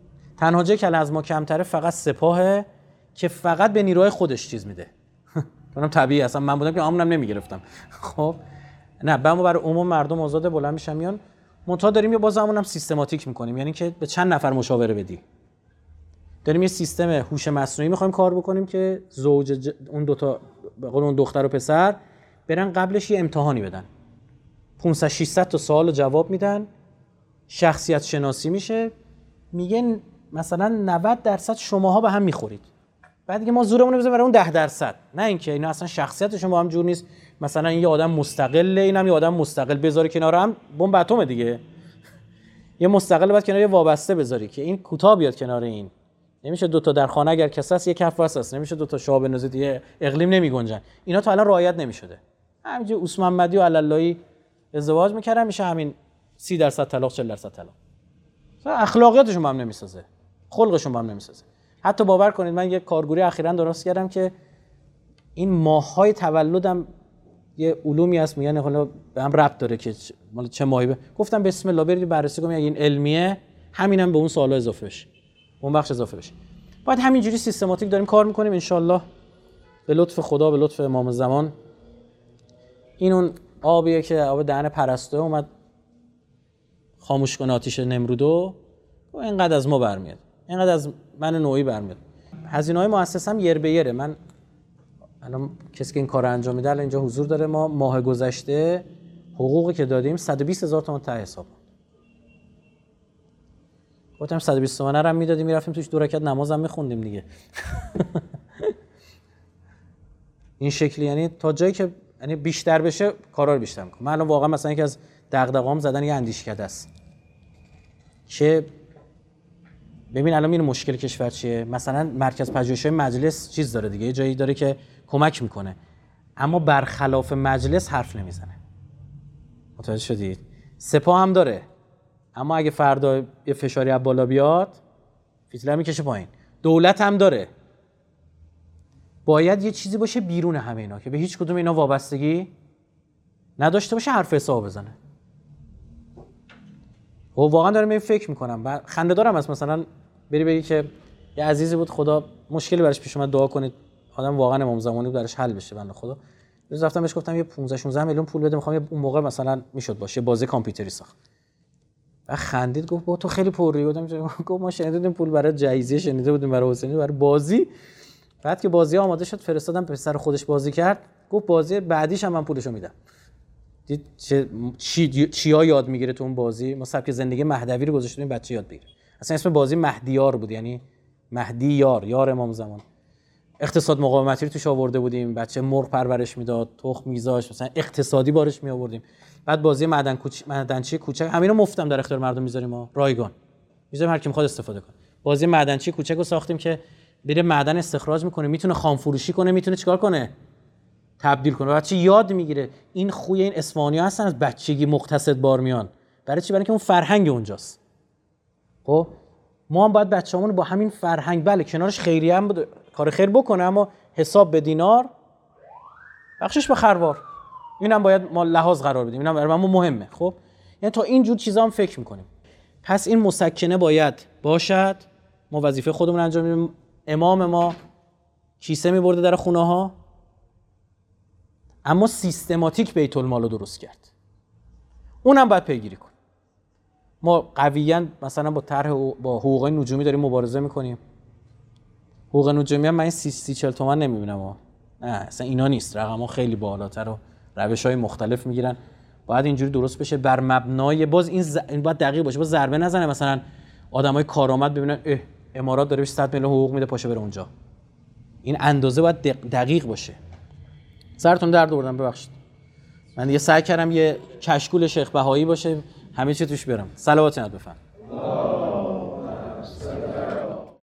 تنها جایی که از ما کمتره فقط سپاهه که فقط به نیروهای خودش چیز میده. اونم طبیعی اصلا من بودم که همونم نمیگرفتم. خب نه ما برای عموم مردم آزاد بلند میشن میان منتها داریم یه بازمونم سیستماتیک میکنیم، یعنی که به چند نفر مشاوره بدی. داریم یه سیستم هوش مصنوعی میخوایم کار بکنیم که اون دو تا به قول اون دختر و پسر برن قبلش یه امتحانی بدن، 500 600 تا سوال جواب میدن، شخصیت شناسی میشه، میگن مثلا 90% شماها به هم میخورید. بعد دیگه ما زورمون رو بزنیم برای اون 10%. نه اینکه اینا اصلا شخصیتشون با هم جور نیست، مثلا این یه آدم مستقله، اینم یه آدم مستقل، بذاری کنار هم بمب اتمه دیگه. یه مستقل بعد کنار یه وابسته بذاری که این کوتاه بیاد کنار این. نمیشه دو تا در خانه اگر کس هست یک کف واسه است، نمیشه دو تا شاه بنوزه دیگه اقلیم نمیگنجن. اینا تا الان رعایت نمیشده. همینجوری عثمان محمدی و علالایی ازدواج میکردن میشه همین 30% طلاق 40% طلاق. اخلاقیاتشون هم نمیسازه، خلقشون هم نمیسازه. حتی باور کنید من یه کارگوری اخیراً درست کردم که این ماه‌های تولدم یه علومی هست میگن حالا به هم ربط داره که مال چه ماهی گفتم بسم الله برید بررسی کنید، اگه این علمیه همینم به اون سوالا اضافه بشه، اون بخش اضافه بشه. بعد همینجوری سیستماتیک داریم کار میکنیم ان الله به لطف خدا، به لطف امام زمان. این اون آبیه که آب دهن پرستو اومد خاموش کنه آتش نمرودو و اینقدر از ما برمیاد، اینقدر از من نوعی برمیاد. هزینه‌های مؤسسه‌ام یر به یره. من الان کسی که این کارو انجام میده الان اینجا حضور داره، ما ماه گذشته حقوقی که دادیم 120,000 تومان ته حساب بود. گفتم 120 تومن رو هم میدادیم میرفتیم توش 2 رکعت نمازم میخوندیم دیگه. این شکلی یعنی تا جایی که یعنی بیشتر بشه کارا رو بیشتر میکنم. من الان واقعا مثلا یکی از دغدغه‌ام زدن یه اندیشکده است که ببین الان این مشکل کشور چیه. مثلا مرکز پژوهش‌های مجلس چیز داره دیگه، یه جایی داره که کمک میکنه اما برخلاف مجلس حرف نمیزنه. متوجه شدید؟ سپاه هم داره اما اگه فردا یه فشاری از بالا بیاد فیتلر میکشه پایین. دولت هم داره، باید یه چیزی باشه بیرون همه اینا که به هیچ کدوم اینا وابستگی نداشته باشه، حرف حساب بزنه. و واقعا دارم این فکر میکنم، خنده دارم است مثلا بگی که یه عزیزی بود خدا مشکلی براش پیش اومد دعا کنید، آدم واقعا امام زمانی بود براش حل بشه. بنده خدا روز رفتم بهش گفتم یه 15 16 میلیون پول بده، میخوام اون موقع مثلا میشد باشه بازی کامپیوتری ساخت. و خندید گفت با تو خیلی پرری بودم. گفت ما شنیدیم پول برای جایزه شنیده بودیم برای حسینی برای بازی. بعد که بازی آماده شد فرستادم پسر خودش بازی کرد، گفت بازی بعدیش هم من پولشو میدم. دید چیا یاد میگیره تو اون بازی. ما سبک زندگی مهدوی رو گذاشتیم بچه یاد بگیره. اصلا اسم بازی مهدیار بود، یعنی مهدی یار امام زمان. اقتصاد مقاومتی رو توش آورده بودیم، بچه مرغ پرورش میداد، تخم میذاشت، مثلا اقتصادی بارش می آوردیم. بعد بازی معدنچی کوچک همینا مفتم در اختیار مردم میذاریم، ما رایگان میذاریم هر کی میخواد استفاده کنه. بازی معدنچی کوچک رو ساختیم که بره معدن استخراج میکنه، میتونه خام فروشی کنه، میتونه چیکار کنه، تبدیل کنه. بچه یاد میگیره. این خوی این اصفهانی‌ها هستن از بچگی مقتصد بار میان. برای چی؟ برای اینکه اون فرهنگ اونجاست. خب ما هم باید بچه‌مون با همین فرهنگ، بله کنارش خیریه هم بود کار خیر بکنه اما حساب به دینار بخشش به خروار، اینم باید ما لحاظ قرار بدیم، اینم برای ما مهمه. خب یعنی تا این جور چیزا هم فکر می‌کنیم. پس این مسکنه باید باشد. ما وظیفه خودمون انجام میدیم. امام ما کیسه می‌برده در خونه‌ها اما سیستماتیک بیت المال رو درست کرد. اونم باید پیگیری کنیم. ما قویاً مثلا با طرح با حقوق نجومی داریم مبارزه می‌کنیم. حقوق نجومی هم من 30-40 تومن نمی‌بینم. نه اصلا اینا نیست، رقم‌ها خیلی بالاتر و روش‌های مختلف می‌گیرن. باید اینجوری درست بشه بر مبنای باز این باید دقیق باشه. باز ضربه نزنه مثلا آدمای کارآمد ببینن امارات داره بهش 100 میلیون حقوق میده پاشه بره اونجا. این اندازه باید دقیق باشه. سرتون درد آوردم ببخشید. من یه سعی کردم یه کشکول شیخ بهایی باشه همه چی توش برم. صلوات نت بفرمایید.